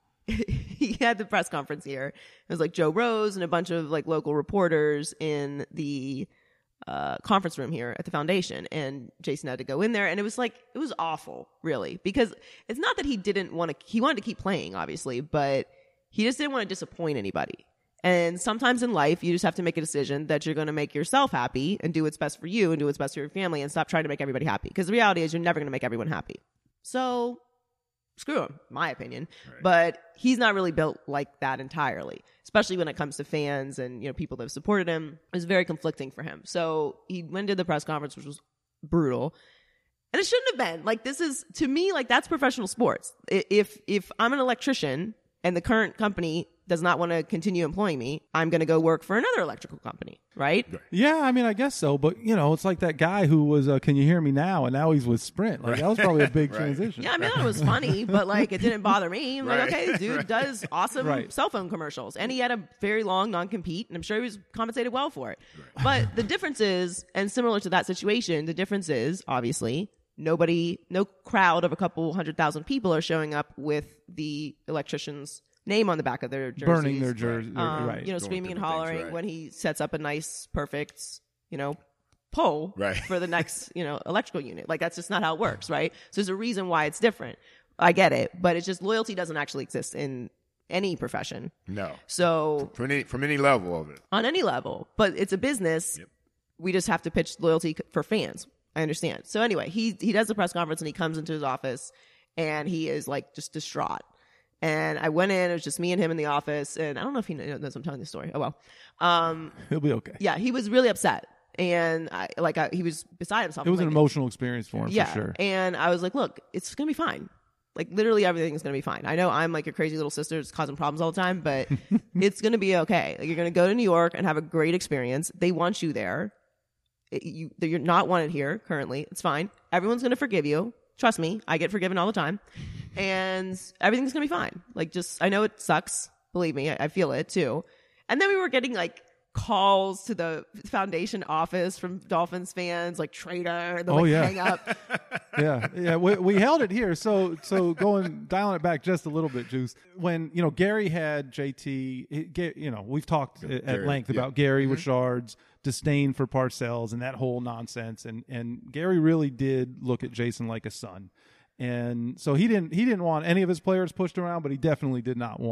he had the press conference here. It was like Joe Rose and a bunch of like local reporters in the uh, conference room here at the foundation, and Jason had to go in there, and it was like it was awful, really, because it's not that he didn't want to. He wanted to keep playing, obviously, but he just didn't want to disappoint anybody. And sometimes in life, you just have to make a decision that you're going to make yourself happy and do what's best for you and do what's best for your family and stop trying to make everybody happy. Because the reality is you're never going to make everyone happy. So screw him, my opinion. Right. But he's not really built like that entirely, especially when it comes to fans and, you know, people that have supported him. It was very conflicting for him. So he went to the press conference, which was brutal. And it shouldn't have been. Like, this is, to me, like, that's professional sports. If if I'm an electrician and the current company does not want to continue employing me, I'm going to go work for another electrical company, right? Yeah, I mean, I guess so. But, you know, it's like that guy who was, uh, Can You Hear Me Now? And now he's with Sprint. Like, that was probably a big Right. transition. Yeah, I mean, I thought it was funny, but, like, it didn't bother me. I'm Right. like, okay, dude Right. does awesome Right. cell phone commercials. And he had a very long non-compete, and I'm sure he was compensated well for it. But the difference is, and similar to that situation, the difference is, obviously, nobody, no crowd of a couple hundred thousand people are showing up with the electrician's name on the back of their jerseys. Burning their jersey. Um, right. You know, Doing screaming and different things, hollering right. when he sets up a nice, perfect, you know, pole Right. for the next, you know, electrical unit. Like, that's just not how it works, right? So there's a reason why it's different. I get it, but it's just loyalty doesn't actually exist in any profession. No. So From any from any level of it. on any level, but it's a business. Yep. We We just have to pitch loyalty c- for fans. I understand. So anyway, he he does the press conference and he comes into his office and he is like just distraught. And I went in, it was just me and him in the office, and I don't know if he knows I'm telling the story. Oh well. Um, He'll be okay. yeah, he was really upset. And I, like I, he was beside himself. It was I'm an like, emotional experience for him, yeah. for sure. And I was like, look, it's going to be fine. Like, literally everything's going to be fine. I know I'm like your crazy little sister that's causing problems all the time, but it's going to be okay. Like, you're going to go to New York and have a great experience. They want you there. It, you, you're not wanted here currently. It's fine. Everyone's going to forgive you. Trust me. I get forgiven all the time. And everything's going to be fine. Like, just, I know it sucks. Believe me, I, I feel it too. And then we were getting like calls to the foundation office from Dolphins fans, like traitor, and they'll Oh, like yeah. hang up. yeah, yeah. We, we held it here. So, so going dialing it back just a little bit, Juice. When you know Gary had J T, it, Ga- you know we've talked at Gary, length yeah. about Gary Richard's disdain for Parcells and that whole nonsense, and and Gary really did look at Jason like a son, and so he didn't he didn't want any of his players pushed around, but he definitely did not want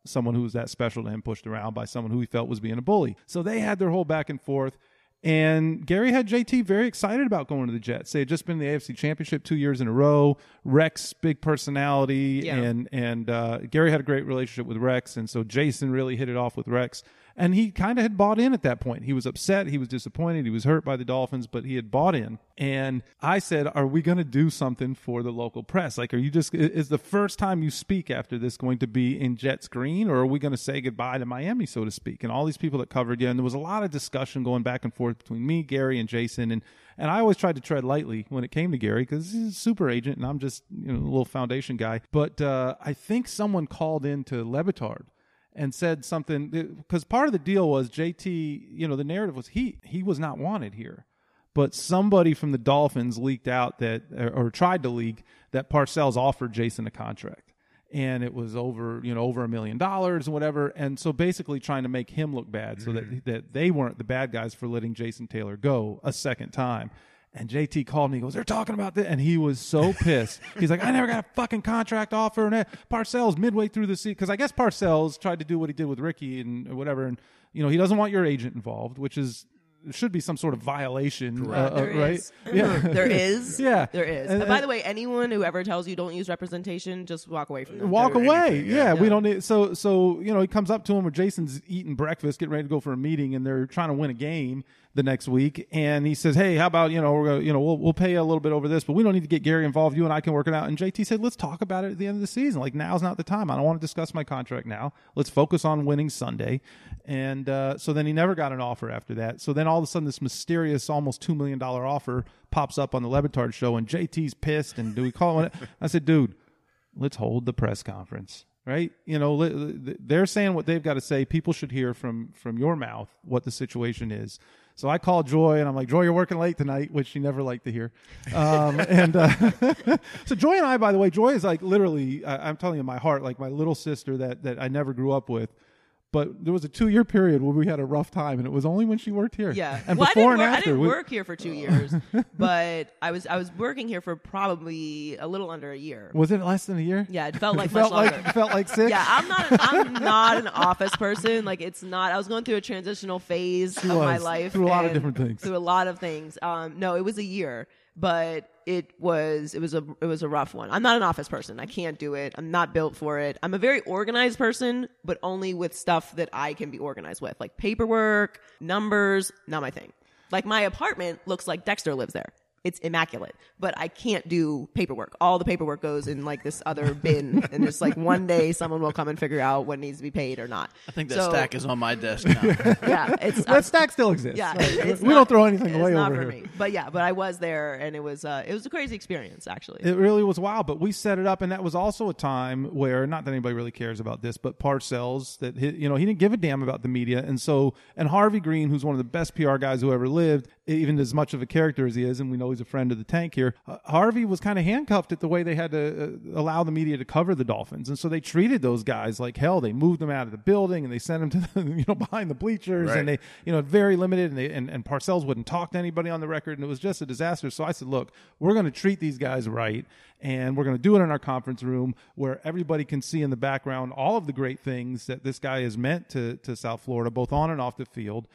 someone who was that special to him pushed around by someone who he felt was being a bully. So they had their whole back and forth. And Gary had J T very excited about going to the Jets. They had just been in the A F C Championship two years in a row. Rex, big personality, Yeah. and and uh, Gary had a great relationship with Rex, and so Jason really hit it off with Rex. And he kind of had bought in at that point. He was upset. He was disappointed. He was hurt by the Dolphins, but he had bought in. And I said, are we going to do something for the local press? Like, are you just, is the first time you speak after this going to be in Jets green, or are we going to say goodbye to Miami, so to speak? And all these people that covered you. And there was a lot of discussion going back and forth between me, Gary, and Jason. And, and I always tried to tread lightly when it came to Gary because he's a super agent and I'm just, you know, a little foundation guy. But uh, I think someone called in to Le Batard and said something, because part of the deal was J T, you know, the narrative was he he was not wanted here. But somebody from the Dolphins leaked out that, or, or tried to leak, that Parcells offered Jason a contract. And it was over, you know, over a million dollars and whatever. And so basically trying to make him look bad so that, that they weren't the bad guys for letting Jason Taylor go a second time. And J T called me, he goes, they're talking about this. And he was so pissed. He's like, I never got a fucking contract offer. And Parcells midway through the season, because I guess Parcells tried to do what he did with Ricky and whatever. And, you know, he doesn't want your agent involved, which is, should be some sort of violation, uh, There uh, right? is. Yeah. There is. Yeah. There is. And- And by the way, anyone who ever tells you don't use representation, just walk away from them. Walk Or away. anything, Yeah, yeah. we don't need. So, so you know, he comes up to him where Jason's eating breakfast, getting ready to go for a meeting, and they're trying to win a game the next week. And he says, "Hey, how about you know, we're gonna, you know, we'll we'll pay you a little bit over this, but we don't need to get Gary involved. You and I can work it out." And J T said, "Let's talk about it at the end of the season. Like now's not the time. I don't want to discuss my contract now. Let's focus on winning Sunday." And uh, so then he never got an offer after that. So then all of a sudden, this mysterious, almost two million dollar offer pops up on the Le Batard show, and J T's pissed. And do we call it? I said, "Dude, let's hold the press conference." Right? You know, they're saying what they've got to say. People should hear from from your mouth what the situation is. So I called Joy, and I'm like, Joy, you're working late tonight, which she never liked to hear. Um, and uh, so Joy and I, by the way, Joy is like literally, I, I'm telling you, my heart, like my little sister that that I never grew up with. But there was a two-year period where we had a rough time, and it was only when she worked here. Yeah. And well, before I and didn't, work, after. I didn't we, work here for two years, but I was I was working here for probably a little under a year. Was it less than a year? Yeah, it felt like felt much like longer. felt like six. Yeah, I'm not. An, I'm not an office person. Like it's not. I was going through a transitional phase She of my was, life. through a lot of and different things. Through a lot of things. Um, no, it was a year, but it was it was a it was a rough one. I'm not an office person. I can't do it. I'm not built for it. I'm a very organized person, but only with stuff that I can be organized with, like paperwork, numbers. Not my thing. Like my apartment looks like Dexter lives there. It's immaculate, but I can't do paperwork. All the paperwork goes in like this other bin, and just like one day someone will come and figure out what needs to be paid or not. I think that So, stack is on my desk now. Yeah, it's That stack still exists. yeah, Like, it's we not- don't throw anything it's away not over for here. me. But yeah, but I was there, and it was uh, it was a crazy experience actually. It really was wild, but we set it up, and that was also a time where, not that anybody really cares about this, but Parcells, that he, you know, he didn't give a damn about the media, and so, and Harvey Green, who's one of the best P R guys who ever lived, even as much of a character as he is, and we know he's a friend of the tank here, uh, Harvey was kind of handcuffed at the way they had to uh, allow the media to cover the Dolphins, and so they treated those guys like hell. They moved them out of the building, and they sent them to the, you know, behind the bleachers, Right. and they, you know, very limited, and they, and, and Parcells wouldn't talk to anybody on the record, and it was just a disaster. So I said, look, we're going to treat these guys right, and we're going to do it in our conference room where everybody can see in the background all of the great things that this guy has meant to, to South Florida, both on and off the field.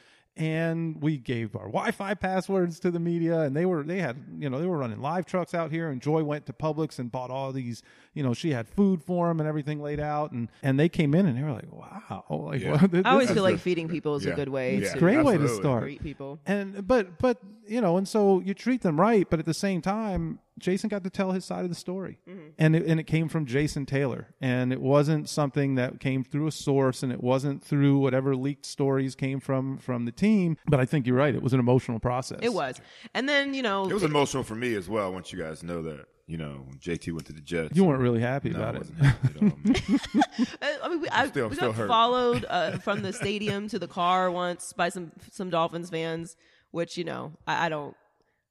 And we gave our Wi-Fi passwords to the media, and they were they had you know they were running live trucks out here. And Joy went to Publix and bought all these, you know, she had food for them and everything laid out, and and they came in and they were like, wow, like Yeah. well, this, I always is feel like a- feeding people is yeah. a good way It's to a great way to Absolutely. start. greet people. And but but you know, and so you treat them right, but at the same time, Jason got to tell his side of the story, Mm-hmm. and it, and it came from Jason Taylor, and it wasn't something that came through a source, and it wasn't through whatever leaked stories came from from the team. But I think you're right; it was an emotional process. It was, and then you know It was emotional for me as well. Once you guys know that, you know, when J T went to the Jets. You weren't really happy No, about I it. wasn't happy at all, man. I mean, we, I, still- we still got hurt. followed uh, from the stadium to the car once by some some Dolphins fans, which you know I, I don't.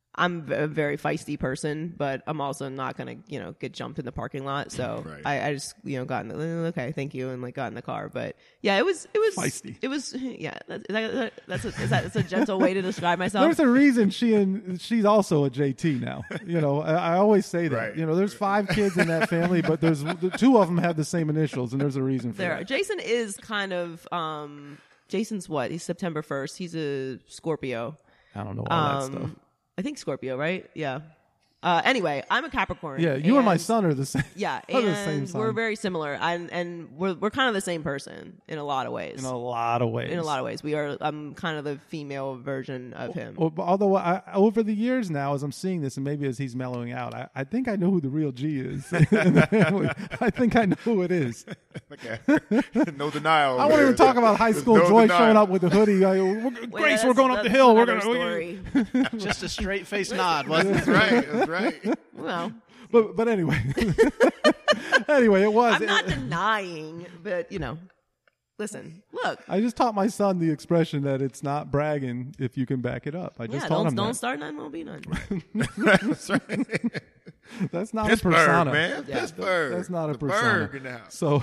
I'm a very feisty person, but I'm also not gonna, you know, get jumped in the parking lot. So Right. I, I just, you know, got in the okay, thank you, and like got in the car. But yeah, it was, it was Feisty. It was, yeah. That's that, that's a, is that that's a gentle way to describe myself. There's a reason she and she's also a J T now. You know, I, I always say that. Right. You know, there's five kids in that family, but there's the two of them have the same initials, and there's a reason for there, that. Jason is kind of, um, Jason's what? He's September first. He's a Scorpio. I don't know all that Um, stuff. I think Scorpio, right? Yeah. Uh, anyway, I'm a Capricorn. Yeah, you and my and- son are the same. Yeah, are and the same sign. we're very similar, and and we're we're kind of the same person in a lot of ways. in a lot of ways. In a lot of ways, we are. I'm kind of the female version of him. Well, but although I, over the years now, as I'm seeing this, and maybe as he's mellowing out, I, I think I know who the real G is in the family. I think I know who it is. Okay. No denial. I won't even talk about high school No Joy denial. showing up with the hoodie. Like, we're, Wait, Grace, that's- we're going up the that's hill. We're another gonna. we're gonna- story. Just a straight face nod, wasn't That's it? right. That's right. Well, But but anyway, anyway, it was. I'm not it- denying, but you know, listen, look. I just taught my son the expression that it's not bragging if you can back it up. I just Yeah, taught don't him don't that. start none, won't be none. That's right. That's not Pittsburgh, a persona. man. Yeah. Pittsburgh. That's not a The persona. Berg in the house. So,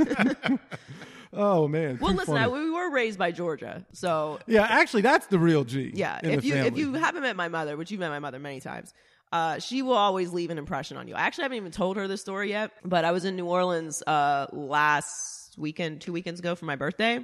oh man. Well, too listen, funny. I, we were raised by Georgia, so yeah, actually, that's the real G. yeah. in If the you if family. you haven't met my mother, which you've met my mother many times, uh, she will always leave an impression on you. I actually haven't even told her this story yet, but I was in New Orleans uh, last weekend, two weekends ago for my birthday,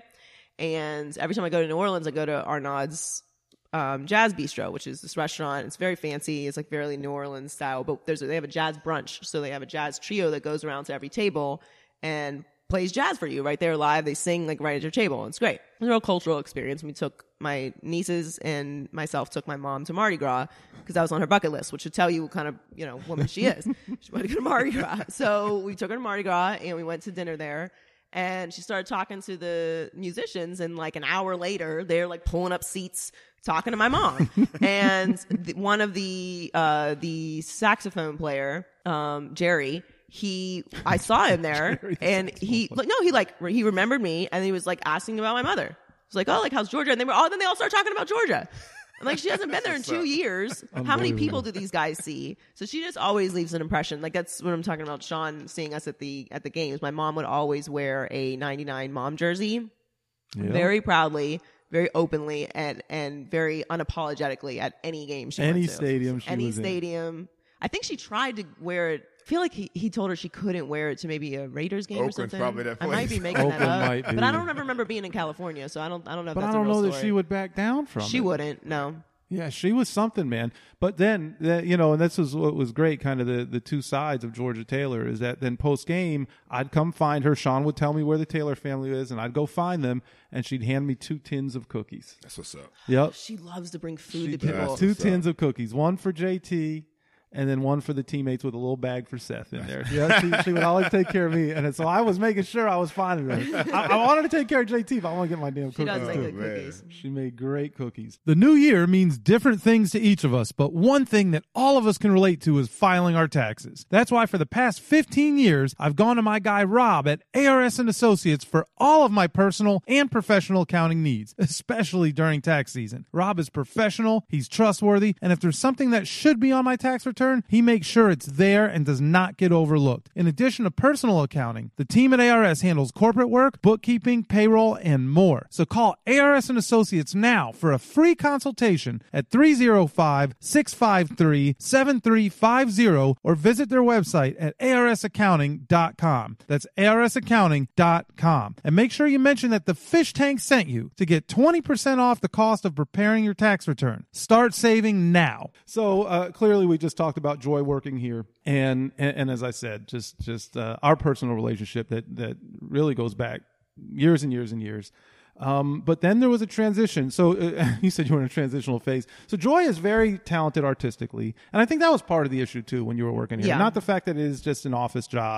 and every time I go to New Orleans, I go to Arnaud's um, Jazz Bistro, which is this restaurant. It's very fancy. It's like very New Orleans style, but there's a, they have a jazz brunch, so they have a jazz trio that goes around to every table and plays jazz for you right there live. They sing like right at your table. It's great. It's a real cultural experience. We took my nieces and myself took my mom to Mardi Gras because that was on her bucket list, which should tell you what kind of, you know, woman she is. She wanted to go to Mardi Gras. So we took her to Mardi Gras and we went to dinner there. And she started talking to the musicians, and like an hour later, they're like pulling up seats, talking to my mom. And the, one of the uh, the saxophone player, um, Jerry, he I saw him there, and he like no, he like re- he remembered me, and he was like asking about my mother. He's like, oh, like how's Georgia? And they were all then they all started talking about Georgia. I'm like, she hasn't been there in two years. How many people do these guys see? So she just always leaves an impression. Like that's what I'm talking about. Sean seeing us at the at the games. My mom would always wear a ninety-nine mom jersey, Yeah. very proudly, very openly, and and very unapologetically at any game she Any went to. stadium she any was in. stadium. I think she tried to wear it. I feel like he, he told her she couldn't wear it to maybe a Raiders game or Oakland's something. probably that I might be place. making that Oakland up, might but be. I don't ever remember being in California, so I don't I don't know. If But that's I don't a real know that story. she would back down from She it. wouldn't. No. Yeah, she was something, man. But then, the, you know, and this was what was great, kind of the, the two sides of Georgia Taylor, is that then post game, I'd come find her. Sean would tell me where the Taylor family is, and I'd go find them, and she'd hand me two tins of cookies. That's what's up. Yep. She loves to bring food She to did. people. Two What's up? tins of cookies, one for J T, and then one for the teammates with a little bag for Seth in there. Yeah, she, she would always take care of me, and so I was making sure I was finding her. I, I wanted to take care of J T, but I want to get my damn She cookies. does make too. good man. cookies. She made great cookies. The new year means different things to each of us, but one thing that all of us can relate to is filing our taxes. That's why for the past fifteen years, I've gone to my guy Rob at A R S and Associates for all of my personal and professional accounting needs, especially during tax season. Rob is professional, he's trustworthy, and if there's something that should be on my tax return, he makes sure it's there and does not get overlooked. In addition to personal accounting, the team at A R S handles corporate work, bookkeeping, payroll, and more. So call A R S and Associates now for a free consultation at three oh five, six five three, seven three five zero or visit their website at A R S accounting dot com. That's A R S accounting dot com. And make sure you mention that the Fish Tank sent you to get twenty percent off the cost of preparing your tax return. Start saving now. So uh, clearly we just talked about Joy working here. And, and and as I said, just just uh, our personal relationship that that really goes back years and years and years. Um, but then there was a transition. So uh, you said you were in a transitional phase. So Joy is very talented artistically, and I think that was part of the issue too when you were working here. Yeah. Not the fact that it is just an office job,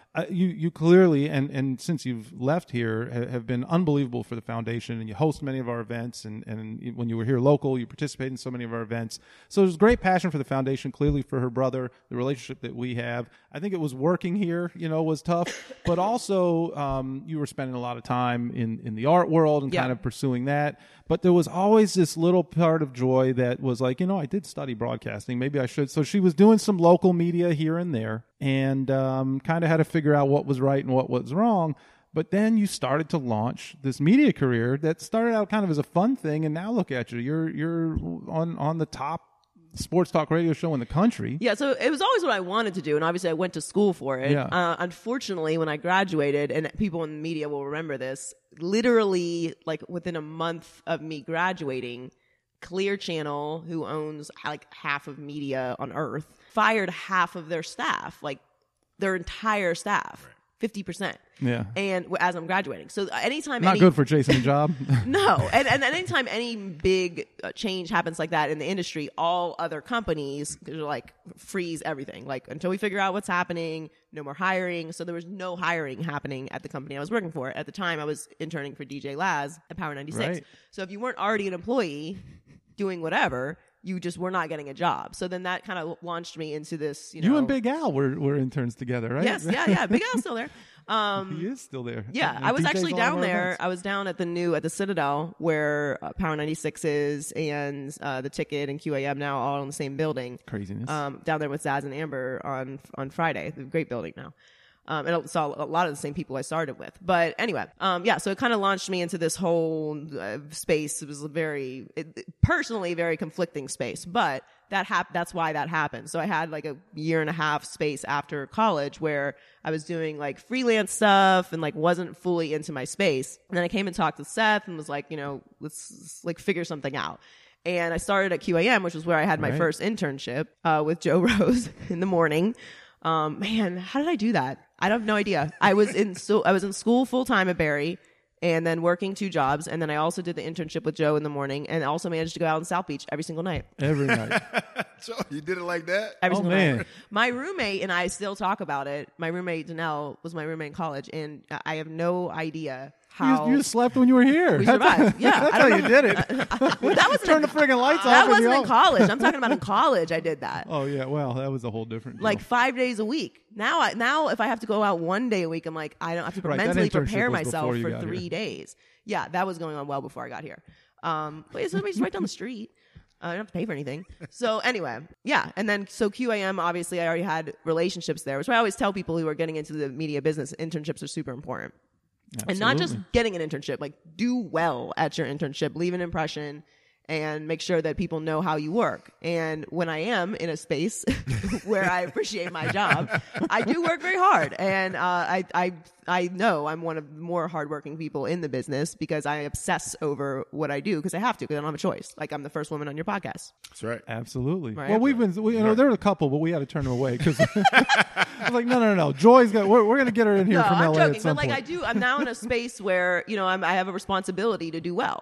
uh, you you clearly and and since you've left here ha- have been unbelievable for the foundation, and you host many of our events, and and when you were here local, you participate in so many of our events. So there's great passion for the foundation, clearly for her brother, the relationship that we have. I think it was working here, you know, was tough, but also um, you were spending a lot of time in in the art world and Yeah. kind of pursuing that. But there was always this little part of Joy that was like, you know, I did study broadcasting. Maybe I should. So she was doing some local media here and there, and um, kind of had to figure out what was right and what was wrong. But then you started to launch this media career that started out kind of as a fun thing, and now look at you. You're you're on on the top sports talk radio show in the country. Yeah, so it was always what I wanted to do, and obviously I went to school for it. Yeah. Uh, unfortunately, when I graduated, and people in the media will remember this, literally like within a month of me graduating, Clear Channel, who owns like half of media on Earth, fired half of their staff, like their entire staff. fifty percent. Yeah. And as I'm graduating. So anytime Not any, good for chasing a job. No. And, and anytime any big uh, change happens like that in the industry, all other companies are like freeze everything. Like until we figure out what's happening, no more hiring. So there was no hiring happening at the company I was working for. At the time, I was interning for D J Laz at Power ninety-six. Right. So if you weren't already an employee doing whatever, you just were not getting a job. So then that kind of launched me into this, you know. You and Big Al were, were interns together, right? Yes, yeah, yeah. Big Al's still there. Um, He is still there. yeah, And I was D Js actually all of down our there. events. I was down at the new at the Citadel where uh, Power ninety-six is and uh, the Ticket and Q A M now all in the same building. Craziness. Um, down there with Zaz and Amber on on Friday. The great building now. Um, and I saw a lot of the same people I started with. But anyway, um, yeah, so it kind of launched me into this whole uh, space. It was a very, it, personally, very conflicting space. But that hap- that's why that happened. So I had like a year and a half space after college where I was doing like freelance stuff and like wasn't fully into my space. And then I came and talked to Seth and was like, you know, let's, let's like figure something out. And I started at Q A M, which was where I had my Right. first internship uh, with Joe Rose in the morning. Um, man, how did I do that? I have no idea. I was in so I was in school full time at Barry, and then working two jobs, and then I also did the internship with Joe in the morning, and also managed to go out in South Beach every single night. Every night. So you did it like that? Every Oh, single man. night. My roommate and I still talk about it. My roommate Danelle was my roommate in college, and I have no idea You, how just, you just slept when you were here. we That's- survived. Yeah, That's I how don't you know. did it. that wasn't Turn in- the friggin' lights off. That in wasn't the in office. college. I'm talking about in college. I did that. Oh yeah, well, that was a whole different deal. Like five days a week. Now, I, now if I have to go out one day a week, I'm like, I don't have to Right, that mentally internship prepare was myself before you for got three here. days. Yeah, that was going on well before I got here. Um, but it's somebody's right down the street. Uh, I don't have to pay for anything. So anyway, yeah. And then, so Q A M, obviously I already had relationships there, which I always tell people who are getting into the media business, internships are super important. And not just Absolutely. getting an internship, like do well at your internship, leave an impression, and make sure that people know how you work. And when I am in a space where I appreciate my job, I do work very hard. And uh, I, I, I know I'm one of the more hardworking people in the business because I obsess over what I do because I have to because I don't have a choice. Like I'm the first woman on your podcast. That's right. Absolutely. Right. Well, we've been, we, you know, there were a couple, but we had to turn them away because I was like, no, no, no, no. Joy's got. We're, we're going to get her in here No, from I'm L A joking, at some but like point. I do, I'm now in a space where you know I'm, I have a responsibility to do well.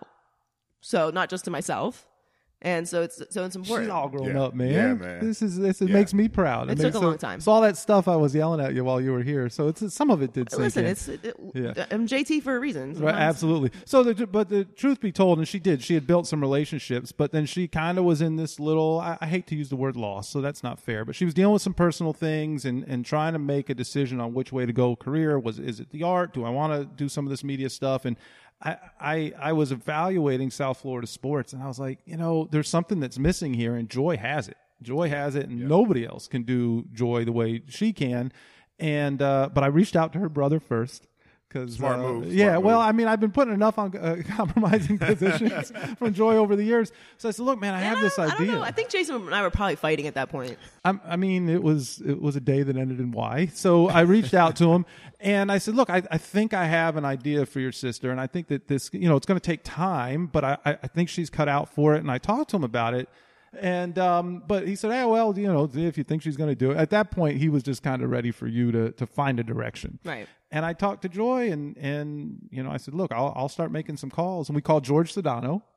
So not just to myself, and so it's so it's important. She's all grown Yeah. up, man. Yeah, man. This is this. It Yeah. makes me proud. It makes- took a so- long time. So all that stuff I was yelling at you while you were here. So it's some of it did sink Listen, in. it's it, Yeah. I'm J T for a reason. Right, Sometimes- absolutely. So, the, but the truth be told, and she did, she had built some relationships, but then she kind of was in this little, I, I hate to use the word loss, so that's not fair, but she was dealing with some personal things and, and trying to make a decision on which way to go career. Was, is it the art? Do I want to do some of this media stuff? And I, I, I was evaluating South Florida sports, and I was like, you know, there's something that's missing here, and Joy has it. Joy has it, and nobody else can do Joy the way she can. And, uh, but I reached out to her brother first. Cause, Smart uh, move, smart yeah, well, move. I mean, I've been putting enough on uh, compromising positions from Joy over the years. So I said, look, man, I have And this I, I don't idea. know. I think Jason and I were probably fighting at that point. I'm, I mean, it was it was a day that ended in Y. So I reached out to him and I said, look, I, I think I have an idea for your sister, and I think that this, you know, it's going to take time, but I, I I think she's cut out for it. And I talked to him about it. And um, but he said, hey, well, you know, if you think she's going to do it. At that point, he was just kind of ready for you to to find a direction. Right. And I talked to Joy, and and you know, I said, look, I'll I'll start making some calls. And we called George Sedano. Yep.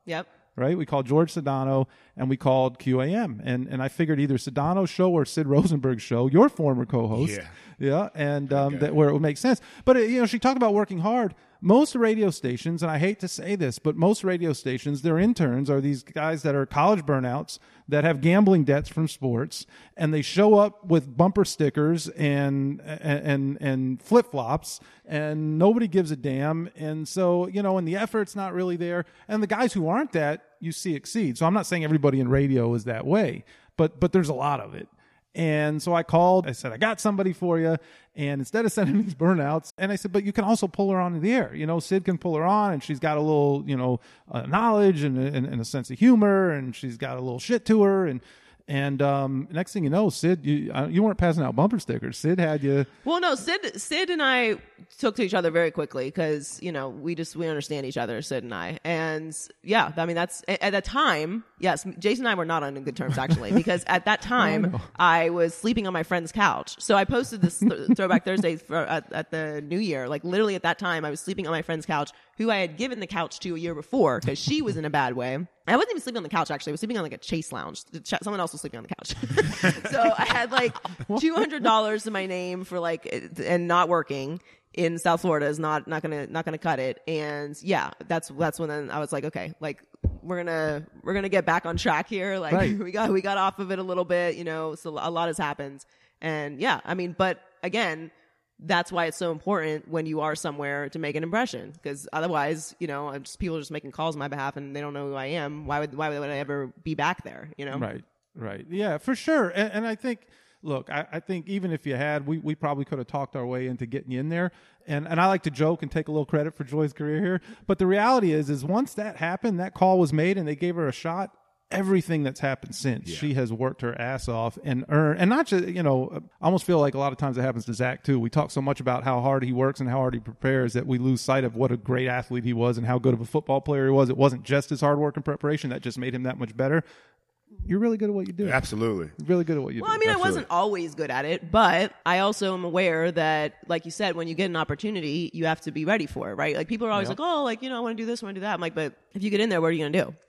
right? We called George Sedano and we called Q A M. And and I figured either Sedano's show or Sid Rosenberg's show, your former co-host. Yeah. Yeah. And um, Okay. that where it would make sense. But, uh, you know, she talked about working hard. Most radio stations, and I hate to say this, but most radio stations, their interns are these guys that are college burnouts that have gambling debts from sports, and they show up with bumper stickers and and and flip flops, and nobody gives a damn. And so, you know, and the effort's not really there. And the guys who aren't that, you see exceed. So I'm not saying everybody in radio is that way, but but there's a lot of it. And so I called, I said, I got somebody for you. And instead of sending these burnouts, and I said, but you can also pull her on the air. You know, Sid can pull her on, and she's got a little, you know, uh, knowledge and, and, and a sense of humor, and she's got a little shit to her. And, and um, next thing you know, Sid, you, uh, you weren't passing out bumper stickers. Sid had you. Well, no, Sid, Sid and I took to each other very quickly because, you know, we just, we understand each other, Sid and I. And yeah, I mean, that's, at that time, yes, Jason and I were not on good terms actually, because at that time I, I was sleeping on my friend's couch. So I posted this th- Throwback Thursday for, at, at the New Year. Like literally at that time I was sleeping on my friend's couch, who I had given the couch to a year before because she was in a bad way. I wasn't even sleeping on the couch, actually. I was sleeping on like a Chase lounge. Someone else was sleeping on the couch. So I had like two hundred dollars in my name for like, and not working in South Florida is not, not gonna, not gonna cut it. And yeah, that's, that's when then I was like, okay, like we're gonna, we're gonna get back on track here. Like Right. we got, we got off of it a little bit, you know, so a lot has happened. And yeah, I mean, but again, that's why it's so important when you are somewhere to make an impression, because otherwise, you know, I'm just, people are just making calls on my behalf and they don't know who I am. Why would, why would I ever be back there? You know? Right, right. Yeah, for sure. And, and I think, look, I, I think even if you had, we, we probably could have talked our way into getting you in there. And and I like to joke and take a little credit for Joy's career here. But the reality is, is once that happened, that call was made and they gave her a shot, everything that's happened since, yeah. She has worked her ass off and earned, and not just, you know, I almost feel like a lot of times it happens to Zach too. We talk so much about how hard he works and how hard he prepares that we lose sight of what a great athlete he was and how good of a football player he was. It wasn't just his hard work and preparation that just made him that much better. You're really good at what you do. Absolutely. You're really good at what you well, do. I mean, Absolutely. I wasn't always good at it, but I also am aware that, like you said, when you get an opportunity, you have to be ready for it, right? Like people are always Yep. like, oh, like, you know, I want to do this, I want to do that. I'm like, but if you get in there, what are you going to do?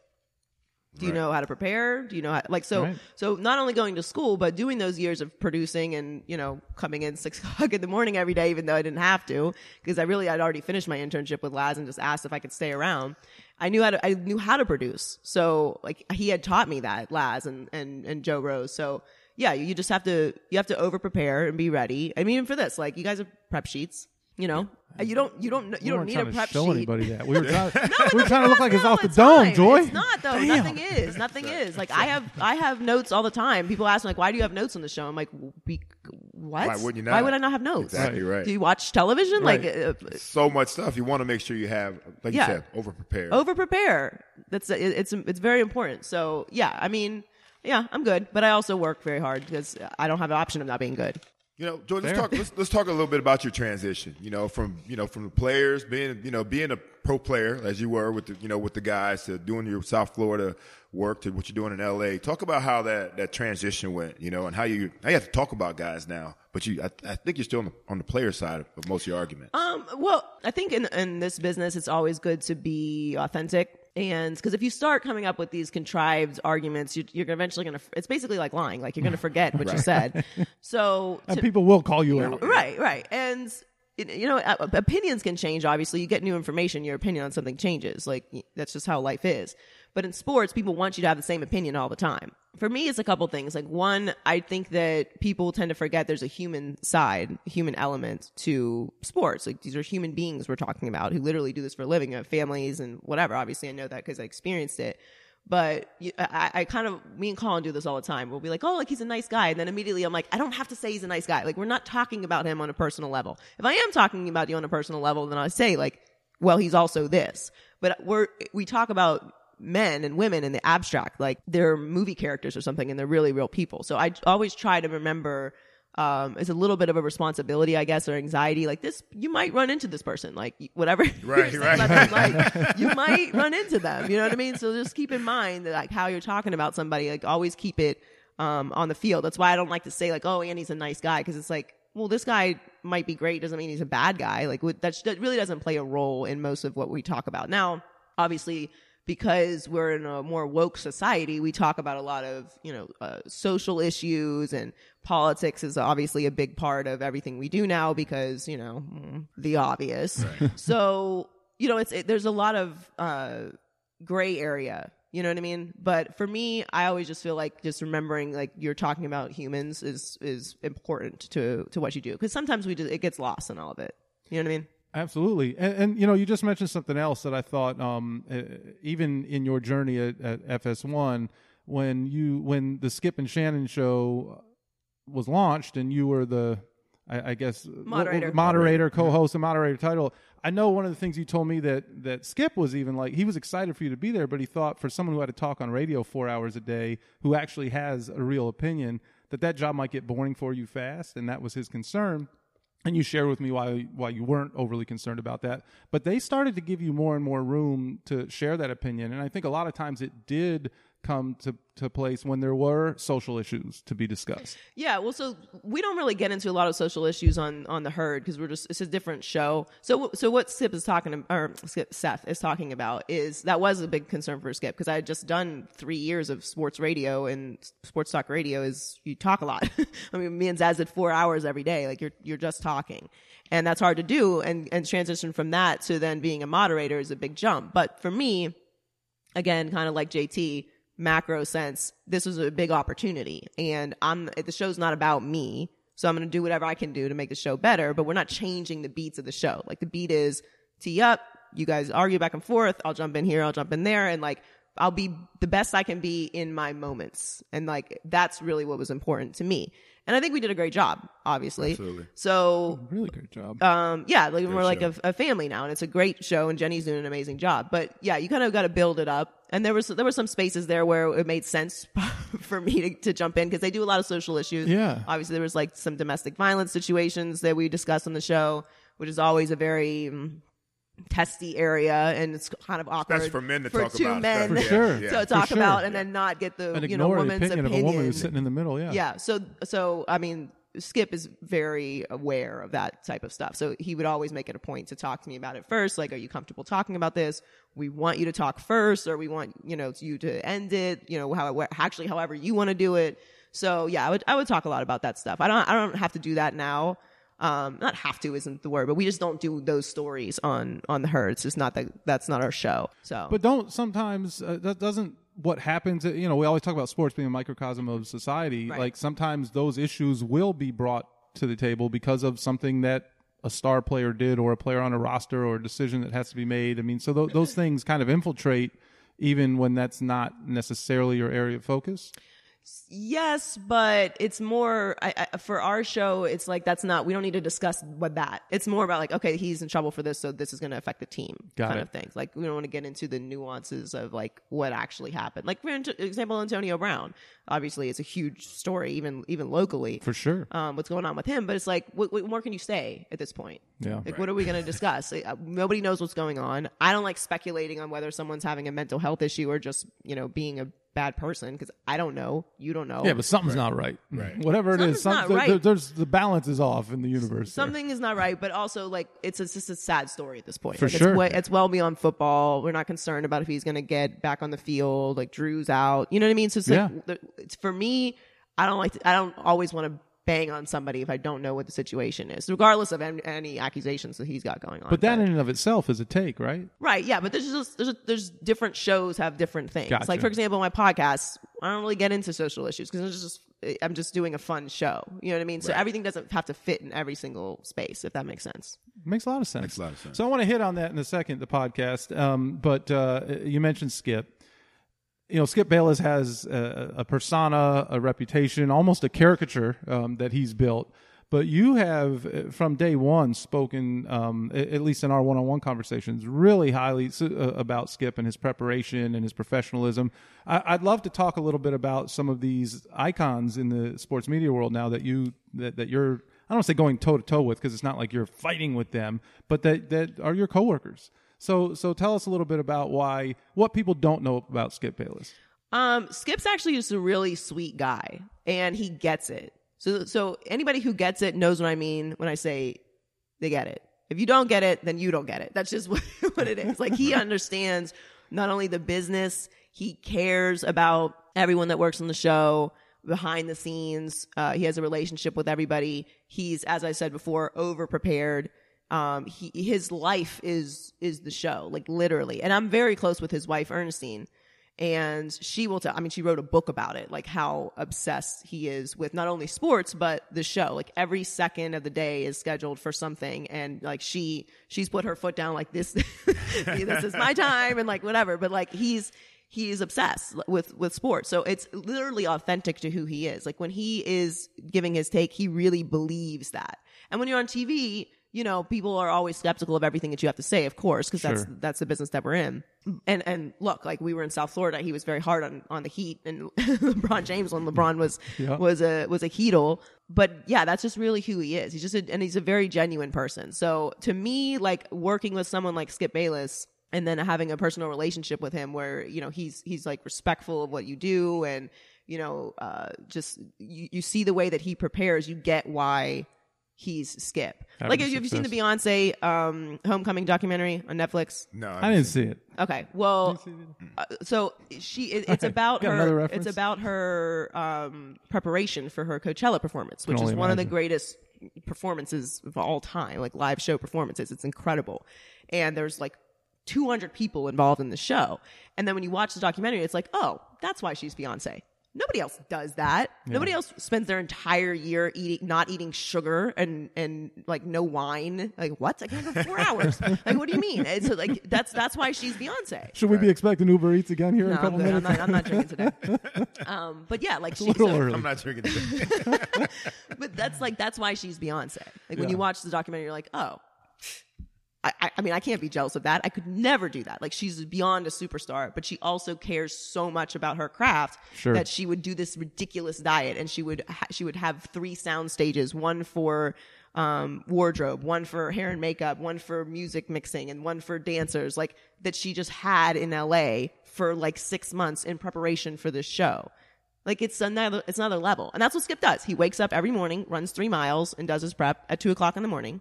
Do you Right. know how to prepare? Do you know how, like, so, Right. so not only going to school, but doing those years of producing and, you know, coming in six o'clock in the morning every day, even though I didn't have to, because I really, I'd already finished my internship with Laz and just asked if I could stay around. I knew how to, I knew how to produce. So like he had taught me that, Laz and, and, and Joe Rose. So yeah, you just have to, you have to over prepare and be ready. I mean, even for this, like you guys have prep sheets, you know, you don't, you don't, you We don't weren't need trying a to prep show sheet. anybody that. We were trying, No, we were it's trying to look not, like it's no, off the it's dome, fine. Joy. It's not though. Damn. Nothing is. Nothing is. Like I have, I have notes all the time. People ask me like, "Why do you have notes on the show?" I'm like, Be, "What? Why wouldn't you Why not? would I not have notes? Exactly right. Do you watch television? Right. Like, uh, So much stuff. You want to make sure you have, like Yeah. you said, over prepared. over prepare. That's it, it's it's very important. So yeah, I mean, yeah, I'm good, but I also work very hard because I don't have an option of not being good. You know, Joy, let's Fair. talk. Let's, let's talk a little bit about your transition. You know, from you know from the players being you know being a pro player as you were with the you know with the guys to doing your South Florida work to what you're doing in L A. Talk about how that, that transition went. You know, and how you now you have to talk about guys now, but you I, I think you're still on the, on the player side of, of most of your arguments. Um, well, I think in in this business, it's always good to be authentic. And because if you start coming up with these contrived arguments, you, you're eventually going to, it's basically like lying. Like you're going to forget what you said. So, And to- people will call you out. right, right. And, it- you know, uh, opinions can change, obviously. You get new information, your opinion on something changes. Like, that's just how life is. But in sports, people want you to have the same opinion all the time. For me, it's a couple things. Like, one, I think that people tend to forget there's a human side, a human element to sports. Like, these are human beings we're talking about who literally do this for a living, have families and whatever. Obviously, I know that because I experienced it. But you, I, I kind of, me and Colin do this all the time. We'll be like, oh, like he's a nice guy. And then immediately I'm like, I don't have to say he's a nice guy. Like, we're not talking about him on a personal level. If I am talking about you on a personal level, then I say like, well, he's also this. But we're, we talk about men and women in the abstract, like they're movie characters or something and they're really real people. So I always try to remember, um, it's a little bit of a responsibility, I guess, or anxiety. Like this, you might run into this person, like whatever. Right, you're right. saying about them, like, you might run into them. You know what I mean? So just keep in mind that like how you're talking about somebody, like always keep it, um, on the field. That's why I don't like to say like, oh, Andy's a nice guy. Cause it's like, well, this guy might be great. Doesn't mean he's a bad guy. Like that, that really doesn't play a role in most of what we talk about. Now, obviously, because we're in a more woke society, we talk about a lot of, you know, uh, social issues, and politics is obviously a big part of everything we do now because, you know, the obvious. Right. So, you know, it's it, there's a lot of uh, gray area. You know what I mean? But for me, I always just feel like just remembering, like, you're talking about humans is is important to to what you do, because sometimes we just, it gets lost in all of it. You know what I mean? Absolutely. And, and, you know, you just mentioned something else that I thought, um, uh, even in your journey at, at F S one, when you, when the Skip and Shannon show was launched and you were the, I, I guess, moderator, moderator, co-host, and moderator title, I know one of the things you told me that, that Skip was even like, he was excited for you to be there, but he thought for someone who had to talk on radio four hours a day, who actually has a real opinion, that that job might get boring for you fast. And that was his concern. And you shared with me why why you weren't overly concerned about that. But they started to give you more and more room to share that opinion. And I think a lot of times it did come to, to place when there were social issues to be discussed. Yeah, well, so we don't really get into a lot of social issues on, on the herd because we're just, it's a different show. So so what Skip is talking, or Skip, Seth is talking about is, that was a big concern for Skip, because I had just done three years of sports radio, and sports talk radio is, you talk a lot. I mean, me and Zaz did four hours every day. Like, you're you're just talking. And that's hard to do. And, and transition from that to then being a moderator is a big jump. But for me, again, kind of like J T, macro sense, this was a big opportunity, and I'm the show's not about me, so I'm going to do whatever I can do to make the show better, but we're not changing the beats of the show. Like, the beat is tee up, you guys argue back and forth, I'll jump in here, I'll jump in there, and like, I'll be the best I can be in my moments, and like, that's really what was important to me. And I think we did a great job, obviously. Absolutely. So really great job. Um, yeah, like, great we're like a, show. a family now, and it's a great show, and Jenny's doing an amazing job. But yeah, you kind of got to build it up. And there was there were some spaces there where it made sense for me to, to jump in, because they do a lot of social issues. Yeah. Obviously, there was like some domestic violence situations that we discussed on the show, which is always a very um, testy area, and it's kind of awkward. That's for men to for talk two about. men For sure. Yeah. to talk For about, sure. and then not get the And you know ignore the woman's opinion, opinion. of a woman who's sitting in the middle, yeah. Yeah. So so I mean, Skip is very aware of that type of stuff. So he would always make it a point to talk to me about it first. Like, are you comfortable talking about this? We want you to talk first, or we want, you know, you to end it, you know, how, actually, however you want to do it. So yeah, I would, I would talk a lot about that stuff. I don't, I don't have to do that now. Um, not have to isn't the word, but we just don't do those stories on, on the herd. It's just not that, that's not our show. So, But don't sometimes, uh, that doesn't, what happens, you know, we always talk about sports being a microcosm of society. Right. Like, sometimes those issues will be brought to the table because of something that a star player did, or a player on a roster, or a decision that has to be made. I mean, so th- those things kind of infiltrate even when that's not necessarily your area of focus. yes, but it's more I, I, for our show. It's like, that's not, we don't need to discuss what that. It's more about like, okay, he's in trouble for this, so this is going to affect the team. Got kind it. of things. Like, we don't want to get into the nuances of like what actually happened. Like, for example, Antonio Brown. Obviously, it's a huge story, even even locally. For sure. Um, what's going on with him? But it's like, what, what more can you say at this point? Yeah. Like, what are we going to discuss? Like, uh, nobody knows what's going on. I don't like speculating on whether someone's having a mental health issue or just, you know, being a bad person, because I don't know. You don't know. Yeah, but something's not right. Right. Whatever it Something's is, some, not there- right. there- there's the balance is off in the universe. there. Something is not right, but also like it's, it's just a sad story at this point. For like, sure. it's, way, it's well beyond football. We're not concerned about if he's going to get back on the field. Like, Drew's out. You know what I mean? So it's like, Yeah. it's, for me, I don't like. To, I don't always want to bang on somebody if I don't know what the situation is, regardless of any, any accusations that he's got going on. But that in and of itself is a take, right? Right, yeah, but there's just there's there's different shows have different things. Gotcha. Like, for example, my podcast, I don't really get into social issues because it's just I'm just doing a fun show. You know what I mean? So Right. everything doesn't have to fit in every single space, if that makes sense. Makes a lot of sense. Makes a lot of sense. So I want to hit on that in a second, the podcast. Um, but uh, you mentioned Skip. You know, Skip Bayless has a, a persona, a reputation, almost a caricature um, that he's built. But you have, uh, from day one, spoken, um, a- at least in our one-on-one conversations, really highly s- uh, about Skip and his preparation and his professionalism. I- I'd love to talk a little bit about some of these icons in the sports media world now that you that, that you're. I don't want to say going toe to toe with, because it's not like you're fighting with them, but that that are your coworkers. So so tell us a little bit about why what people don't know about Skip Bayless. Um, Skip's actually just a really sweet guy, and he gets it. So, so anybody who gets it knows what I mean when I say they get it. If you don't get it, then you don't get it. That's just what, what it is. Like, he understands not only the business, he cares about everyone that works on the show behind the scenes. Uh, he has a relationship with everybody. He's, as I said before, over prepared. Um, he, his life is, is the show, like literally. And I'm very close with his wife, Ernestine. And she will tell, I mean, she wrote a book about it, like how obsessed he is with not only sports, but the show. Like every second of the day is scheduled for something. And like she, she's put her foot down like this, this is my time and like whatever. But like he's, he's obsessed with, with sports. So it's literally authentic to who he is. Like when he is giving his take, he really believes that. And when you're on T V, you know, people are always skeptical of everything that you have to say, of course, because Sure. that's that's the business that we're in. And and look, like we were in South Florida, he was very hard on, on the Heat, and LeBron James when LeBron was Yeah. was a was a Heatle. But yeah, that's just really who he is. He's just a, and he's a very genuine person. So to me, like working with someone like Skip Bayless and then having a personal relationship with him, where you know he's he's like respectful of what you do, and you know, uh, just you, you see the way that he prepares, you get why he's Skip. Having Like, have you seen the success. Beyonce um, Homecoming documentary on Netflix? No, I didn't see it. Okay, well, uh, so she it, it's about Got another her. reference? It's about her um, preparation for her Coachella performance, which Can is only one of the imagine. greatest performances of all time, like live show performances. It's incredible, and there's like two hundred people involved in the show. And then when you watch the documentary, it's like, oh, that's why she's Beyonce. Nobody else does that. Nobody else spends their entire year eating, not eating sugar and, and like no wine. Like what? I can't go four hours. Like, what do you mean? It's like, that's, that's why she's Beyonce. Should we be expecting Uber Eats again here in No, a I'm couple good. I'm minutes? not, I'm not drinking today. Um, but yeah, like It's a she's, little so- early. I'm not drinking today. but that's like, that's why she's Beyonce. Like when Yeah. you watch the documentary, you're like, oh, I, I, I mean, I can't be jealous of that. I could never do that. Like she's beyond a superstar, but she also cares so much about her craft Sure. that she would do this ridiculous diet, and she would ha- she would have three sound stages: one for um, wardrobe, one for hair and makeup, one for music mixing, and one for dancers. Like that she just had in L A for like six months in preparation for this show. Like it's another it's another level, and that's what Skip does. He wakes up every morning, runs three miles, and does his prep at two o'clock in the morning.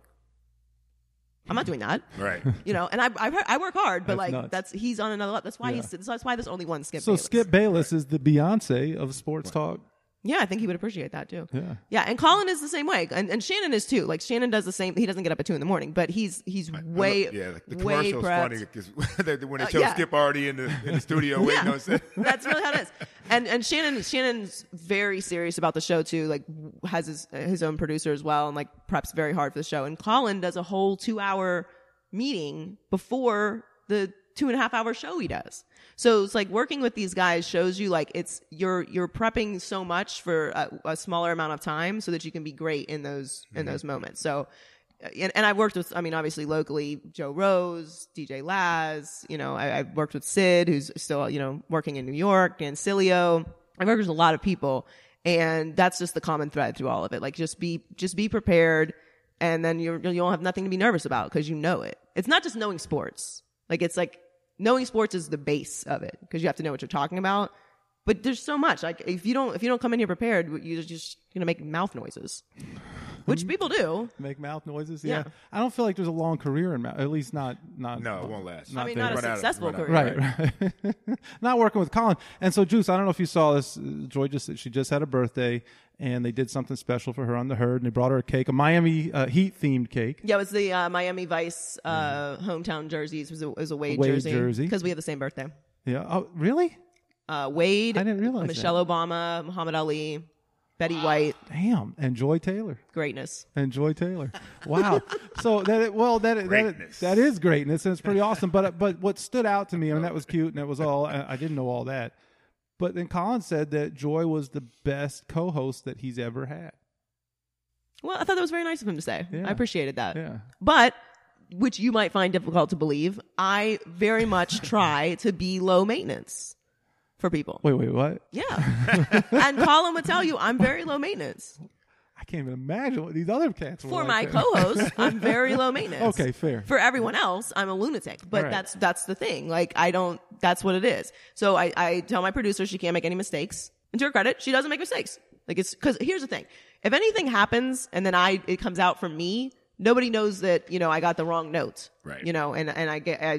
I'm not doing that, Right. you know. And I I, I work hard, but That's like nuts. that's he's on another level. That's why Yeah. he's that's why there's only one Skip. So Bayless. Skip Bayless is the Beyonce of sports talk. Yeah, I think he would appreciate that too. Yeah. Yeah, and Colin is the same way, and, and Shannon is too. Like Shannon does the same. He doesn't get up at two in the morning, but he's he's way yeah, like the way commercial's prepped. funny because when they Uh, show yeah. Skip already in the in the studio waiting Yeah. on set. That's really how it is. And and Shannon Shannon's very serious about the show too. Like has his his own producer as well, and like preps very hard for the show. And Colin does a whole two hour meeting before the two and a half hour show he does. So it's like working with these guys shows you like it's you're you're prepping so much for a, a smaller amount of time so that you can be great in those in those moments. So and, and I've worked with, I mean, obviously locally, Joe Rose, D J Laz, you know, I, I've worked with Sid, who's still, you know, working in New York, and Cilio. I've worked with a lot of people, and that's just the common thread through all of it. Like just be, just be prepared, and then you're, you don't have nothing to be nervous about because you know it. It's not just knowing sports. Like it's like knowing sports is the base of it because you have to know what you're talking about. But there's so much. Like if you don't, if you don't come in here prepared, you're just gonna make mouth noises, which people do. Make mouth noises. Yeah. Yeah. I don't feel like there's a long career in mouth. At least not not. No, it won't last. I mean, there. not a Run out of- successful run out. career. Right, right. Not working with Colin. And so, Juice, I don't know if you saw this. uh, Joy just she just had a birthday, and they did something special for her on the Herd, and they brought her a cake, a Miami uh, Heat themed cake. Yeah, it was the uh, Miami Vice uh, hometown jerseys. It was a, it was a Wade, Wade jersey jersey. because we have the same birthday. Yeah. Oh, really? Uh, Wade, I didn't realize Michelle Obama, Muhammad Ali, Betty White, Damn. And Joy Taylor. greatness. And Joy Taylor. Wow. So that it, well that that Greatness. that is greatness, and it's pretty awesome. But but what stood out to me, I mean, that was cute, and it was all I, I didn't know all that. But then Colin said that Joy was the best co-host that he's ever had. Well, I thought that was very nice of him to say. Yeah. I appreciated that. Yeah. But, which you might find difficult to believe, I very much try to be low maintenance for people. Wait, wait, what? Yeah. And Colin would tell you, I'm very low maintenance. I can't even imagine what these other cats were For like my there. co-host, I'm very low maintenance. Okay, fair. For everyone else, I'm a lunatic. But Right. that's that's the thing. Like I don't. That's what it is. So I, I tell my producer she can't make any mistakes. And to her credit, she doesn't make mistakes. Like it's because here's the thing: if anything happens and then I it comes out from me, nobody knows that you know I got the wrong note. Right. You know, and and I get I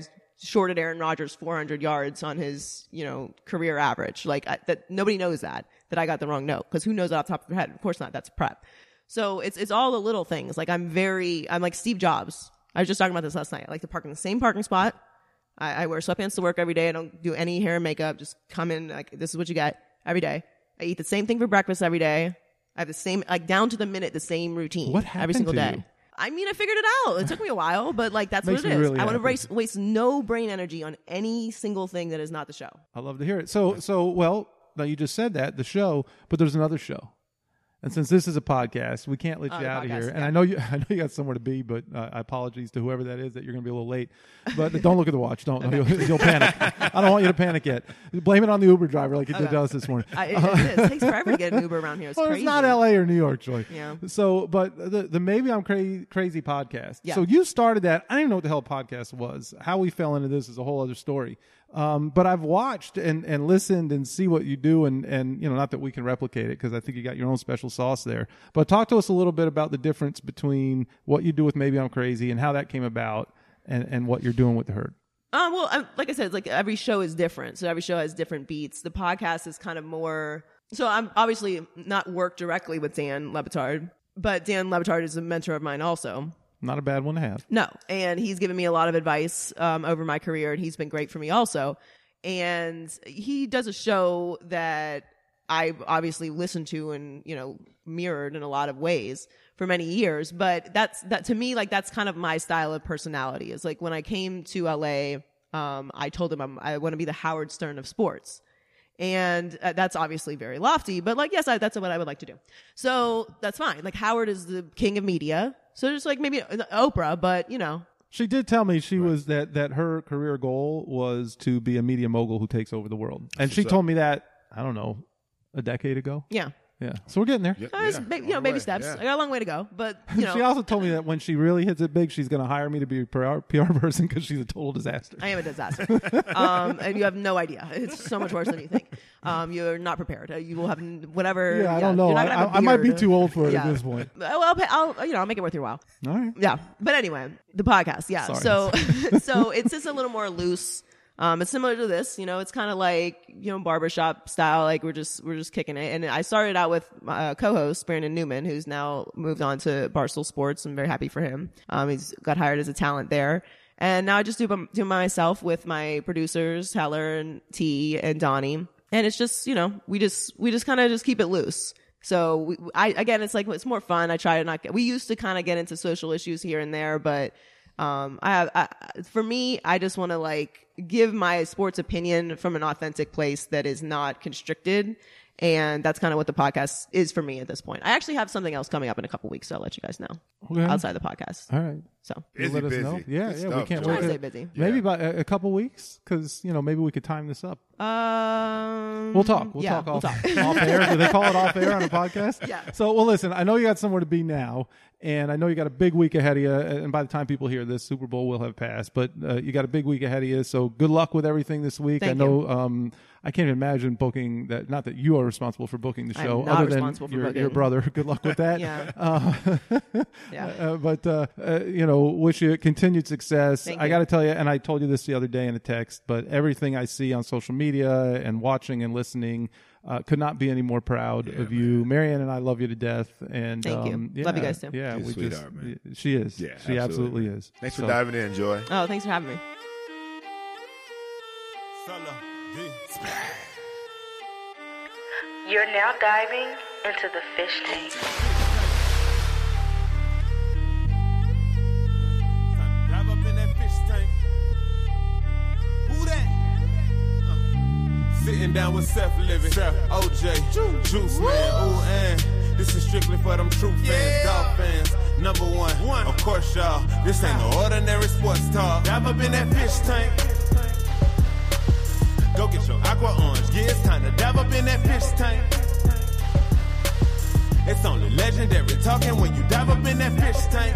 shorted Aaron Rodgers four hundred yards on his, you know, career average. Like I, that, nobody knows that, that I got the wrong note. Cause who knows that off the top of their head? Of course not. That's prep. So it's, it's all the little things. Like I'm very, I'm like Steve Jobs. I was just talking about this last night. I like to park in the same parking spot. I, I wear sweatpants to work every day. I don't do any hair and makeup. Just come in like, this is what you get every day. I eat the same thing for breakfast every day. I have the same, like down to the minute, the same routine. What happened every single to day. you? I mean, I figured it out. It took me a while, but like that's what Makes it me is. really I want to happy. waste, waste no brain energy on any single thing that is not the show. I love to hear it. So, so well, now you just said that, the show, but there's another show. And since this is a podcast, we can't let Oh, you the out of podcast, here. And yeah. I know you, I know you got somewhere to be, but uh, I apologize to whoever that is that you're going to be a little late. But don't look at the watch. Don't. You'll, you'll panic. I don't want you to panic yet. Blame it on the Uber driver like you did Okay. to us this morning. I, it, it, is. It takes forever to get an Uber around here. It's Well, crazy. it's not L A or New York, Joy. Yeah. So, but the the Maybe I'm Crazy Crazy podcast. Yeah. So you started that. I didn't even know what the hell a podcast was. How we fell into this is a whole other story. Um, but I've watched and, and listened and see what you do, and, and you know, not that we can replicate it because I think you got your own special sauce there. But talk to us a little bit about the difference between what you do with Maybe I'm Crazy and how that came about, and, and what you're doing with the herd. Uh, well, I, like I said, it's like every show is different. So every show has different beats. The podcast is kind of more. So I'm obviously not work directly with Dan Le Batard, but Dan Le Batard is a mentor of mine also. Not a bad one to have. No. And he's given me a lot of advice um, over my career, and he's been great for me also. And he does a show that I obviously listened to and, you know, mirrored in a lot of ways for many years. But that's, that to me, like, that's kind of my style of personality. It's like when I came to L A, um, I told him I'm, I want to be the Howard Stern of sports. And uh, that's obviously very lofty, but like, yes, I, that's what I would like to do. So that's fine. Like Howard is the king of media. So just like maybe Oprah, but you know. She did tell me she was that, that her career goal was to be a media mogul who takes over the world. And she told me that, I don't know, a decade ago. Yeah. Yeah. So we're getting there. Yeah, Uh, it's yeah, ba- you on know, the baby way, steps. yeah. I got a long way to go, but you know, She also told me that when she really hits it big, she's going to hire me to be a P R, P R person because she's a total disaster. I am a disaster. um, and you have no idea. It's so much worse than you think. Um, you're not prepared. Uh, You will have n- whatever. Yeah, I don't know. You're not I, gonna have a I, I might be beard. too old for it Yeah. at this point. Uh, Well, I'll, pay, I'll, you know, I'll make it worth your while. All right. Yeah. But anyway, the podcast. Yeah. Sorry. So, so it's just a little more loose. Um, it's similar to this, you know, it's kind of like, you know, barbershop style. Like we're just, we're just kicking it. And I started out with my uh, co-host, Brandon Newman, who's now moved on to Barstool Sports. I'm very happy for him. Um, he's got hired as a talent there. And now I just do, do myself with my producers, Heller and T and Donnie. And it's just, you know, we just, we just kind of just keep it loose. So we, I, again, it's like, it's more fun. I try to not get, we used to kind of get into social issues here and there, but Um, I have, I, for me, I just want to like give my sports opinion from an authentic place that is not constricted. And that's kind of what the podcast is for me at this point. I actually have something else coming up in a couple weeks, so I'll let you guys know Okay. outside the podcast. All right. So You'll Busy, let us busy. know. Yeah, Good yeah. We stuff, can't Joy. wait. Try to To, stay busy. maybe Yeah. about a, a couple weeks because, you know, maybe we could time this up. Um, We'll talk. We'll yeah, talk we'll off, talk. off air. Do they call it off air on a podcast? Yeah. So, well, listen, I know you got somewhere to be now, and I know you got a big week ahead of you. And by the time people hear this, Super Bowl will have passed. But uh, you got a big week ahead of you. So good luck with everything this week. Thank I know um, I can't imagine booking that. Not that you are responsible for booking the I'm show, not other than responsible for your, booking. your brother. Good luck with that. Yeah. Uh, Yeah. uh, but uh, uh, you know, wish you continued success. Thank I you. got to tell you, and I told you this the other day in a text, but everything I see on social media and watching and listening, uh, could not be any more proud of you. Marianne and I love you to death. And Thank you. um, yeah, Love you guys too. Yeah, She's a we sweetheart, just man. she is. Yeah, she absolutely, man. is. Thanks So- for diving in, Joy. Oh, thanks for having me. Solo, D. You're now diving into the fish tank. Dive up in that fish tank. Who that? Uh, Sitting down with Seth Living, Seth, O J, Juice Man, ooh, and this is strictly for them true fans, golf fans. Number one, one, of course, y'all. This ain't no ordinary sports talk. Dive up in that fish tank. Go get your aqua orange. Yeah, it's time to dive up in that fish tank. It's only legendary talking when you dive up in that fish tank.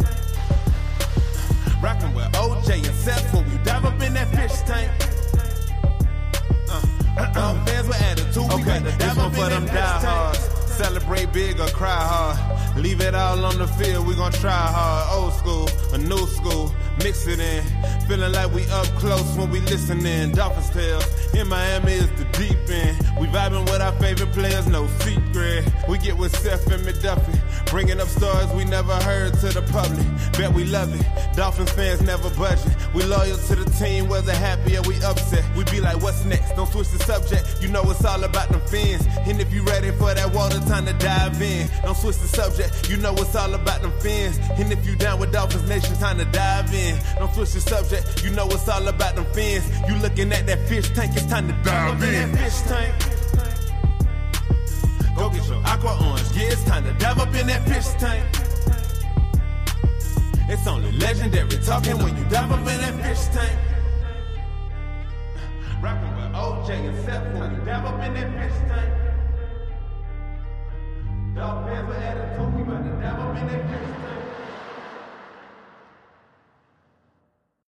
Rockin' with O J and Seth when we dive up in that fish tank. Uh, uh, fans with attitude, we Okay, got to this dive one up for in them that fish diehards. tank. Celebrate big or cry hard. Leave it all on the field, we gon' try hard. Old school, a new school. mix it in. Feeling like we up close when we listening. Dolphins tales, in Miami is the deep end. We vibing with our favorite players, no secret. We get with Seth and McDuffie, bringing up stories we never heard to the public. Bet we love it, Dolphins fans never budging. We loyal to the team, whether happy or we upset. We be like, what's next? Don't switch the subject, you know it's all about them fins. And if you ready for that water, time to dive in. Don't switch the subject, you know it's all about them fins. And if you down with Dolphins Nation, time to dive in. Don't switch the subject, you know it's all about them fins. You looking at that fish tank, it's time to dive in. That fish tank. Go get your aqua orange, yeah, it's time to dive up in that fish tank. It's only legendary talking when you dive up in that fish tank. Rapping with O J and Seth when you dive up in that fish tank. Dog fans with attitude, we about to dive up in that fish tank.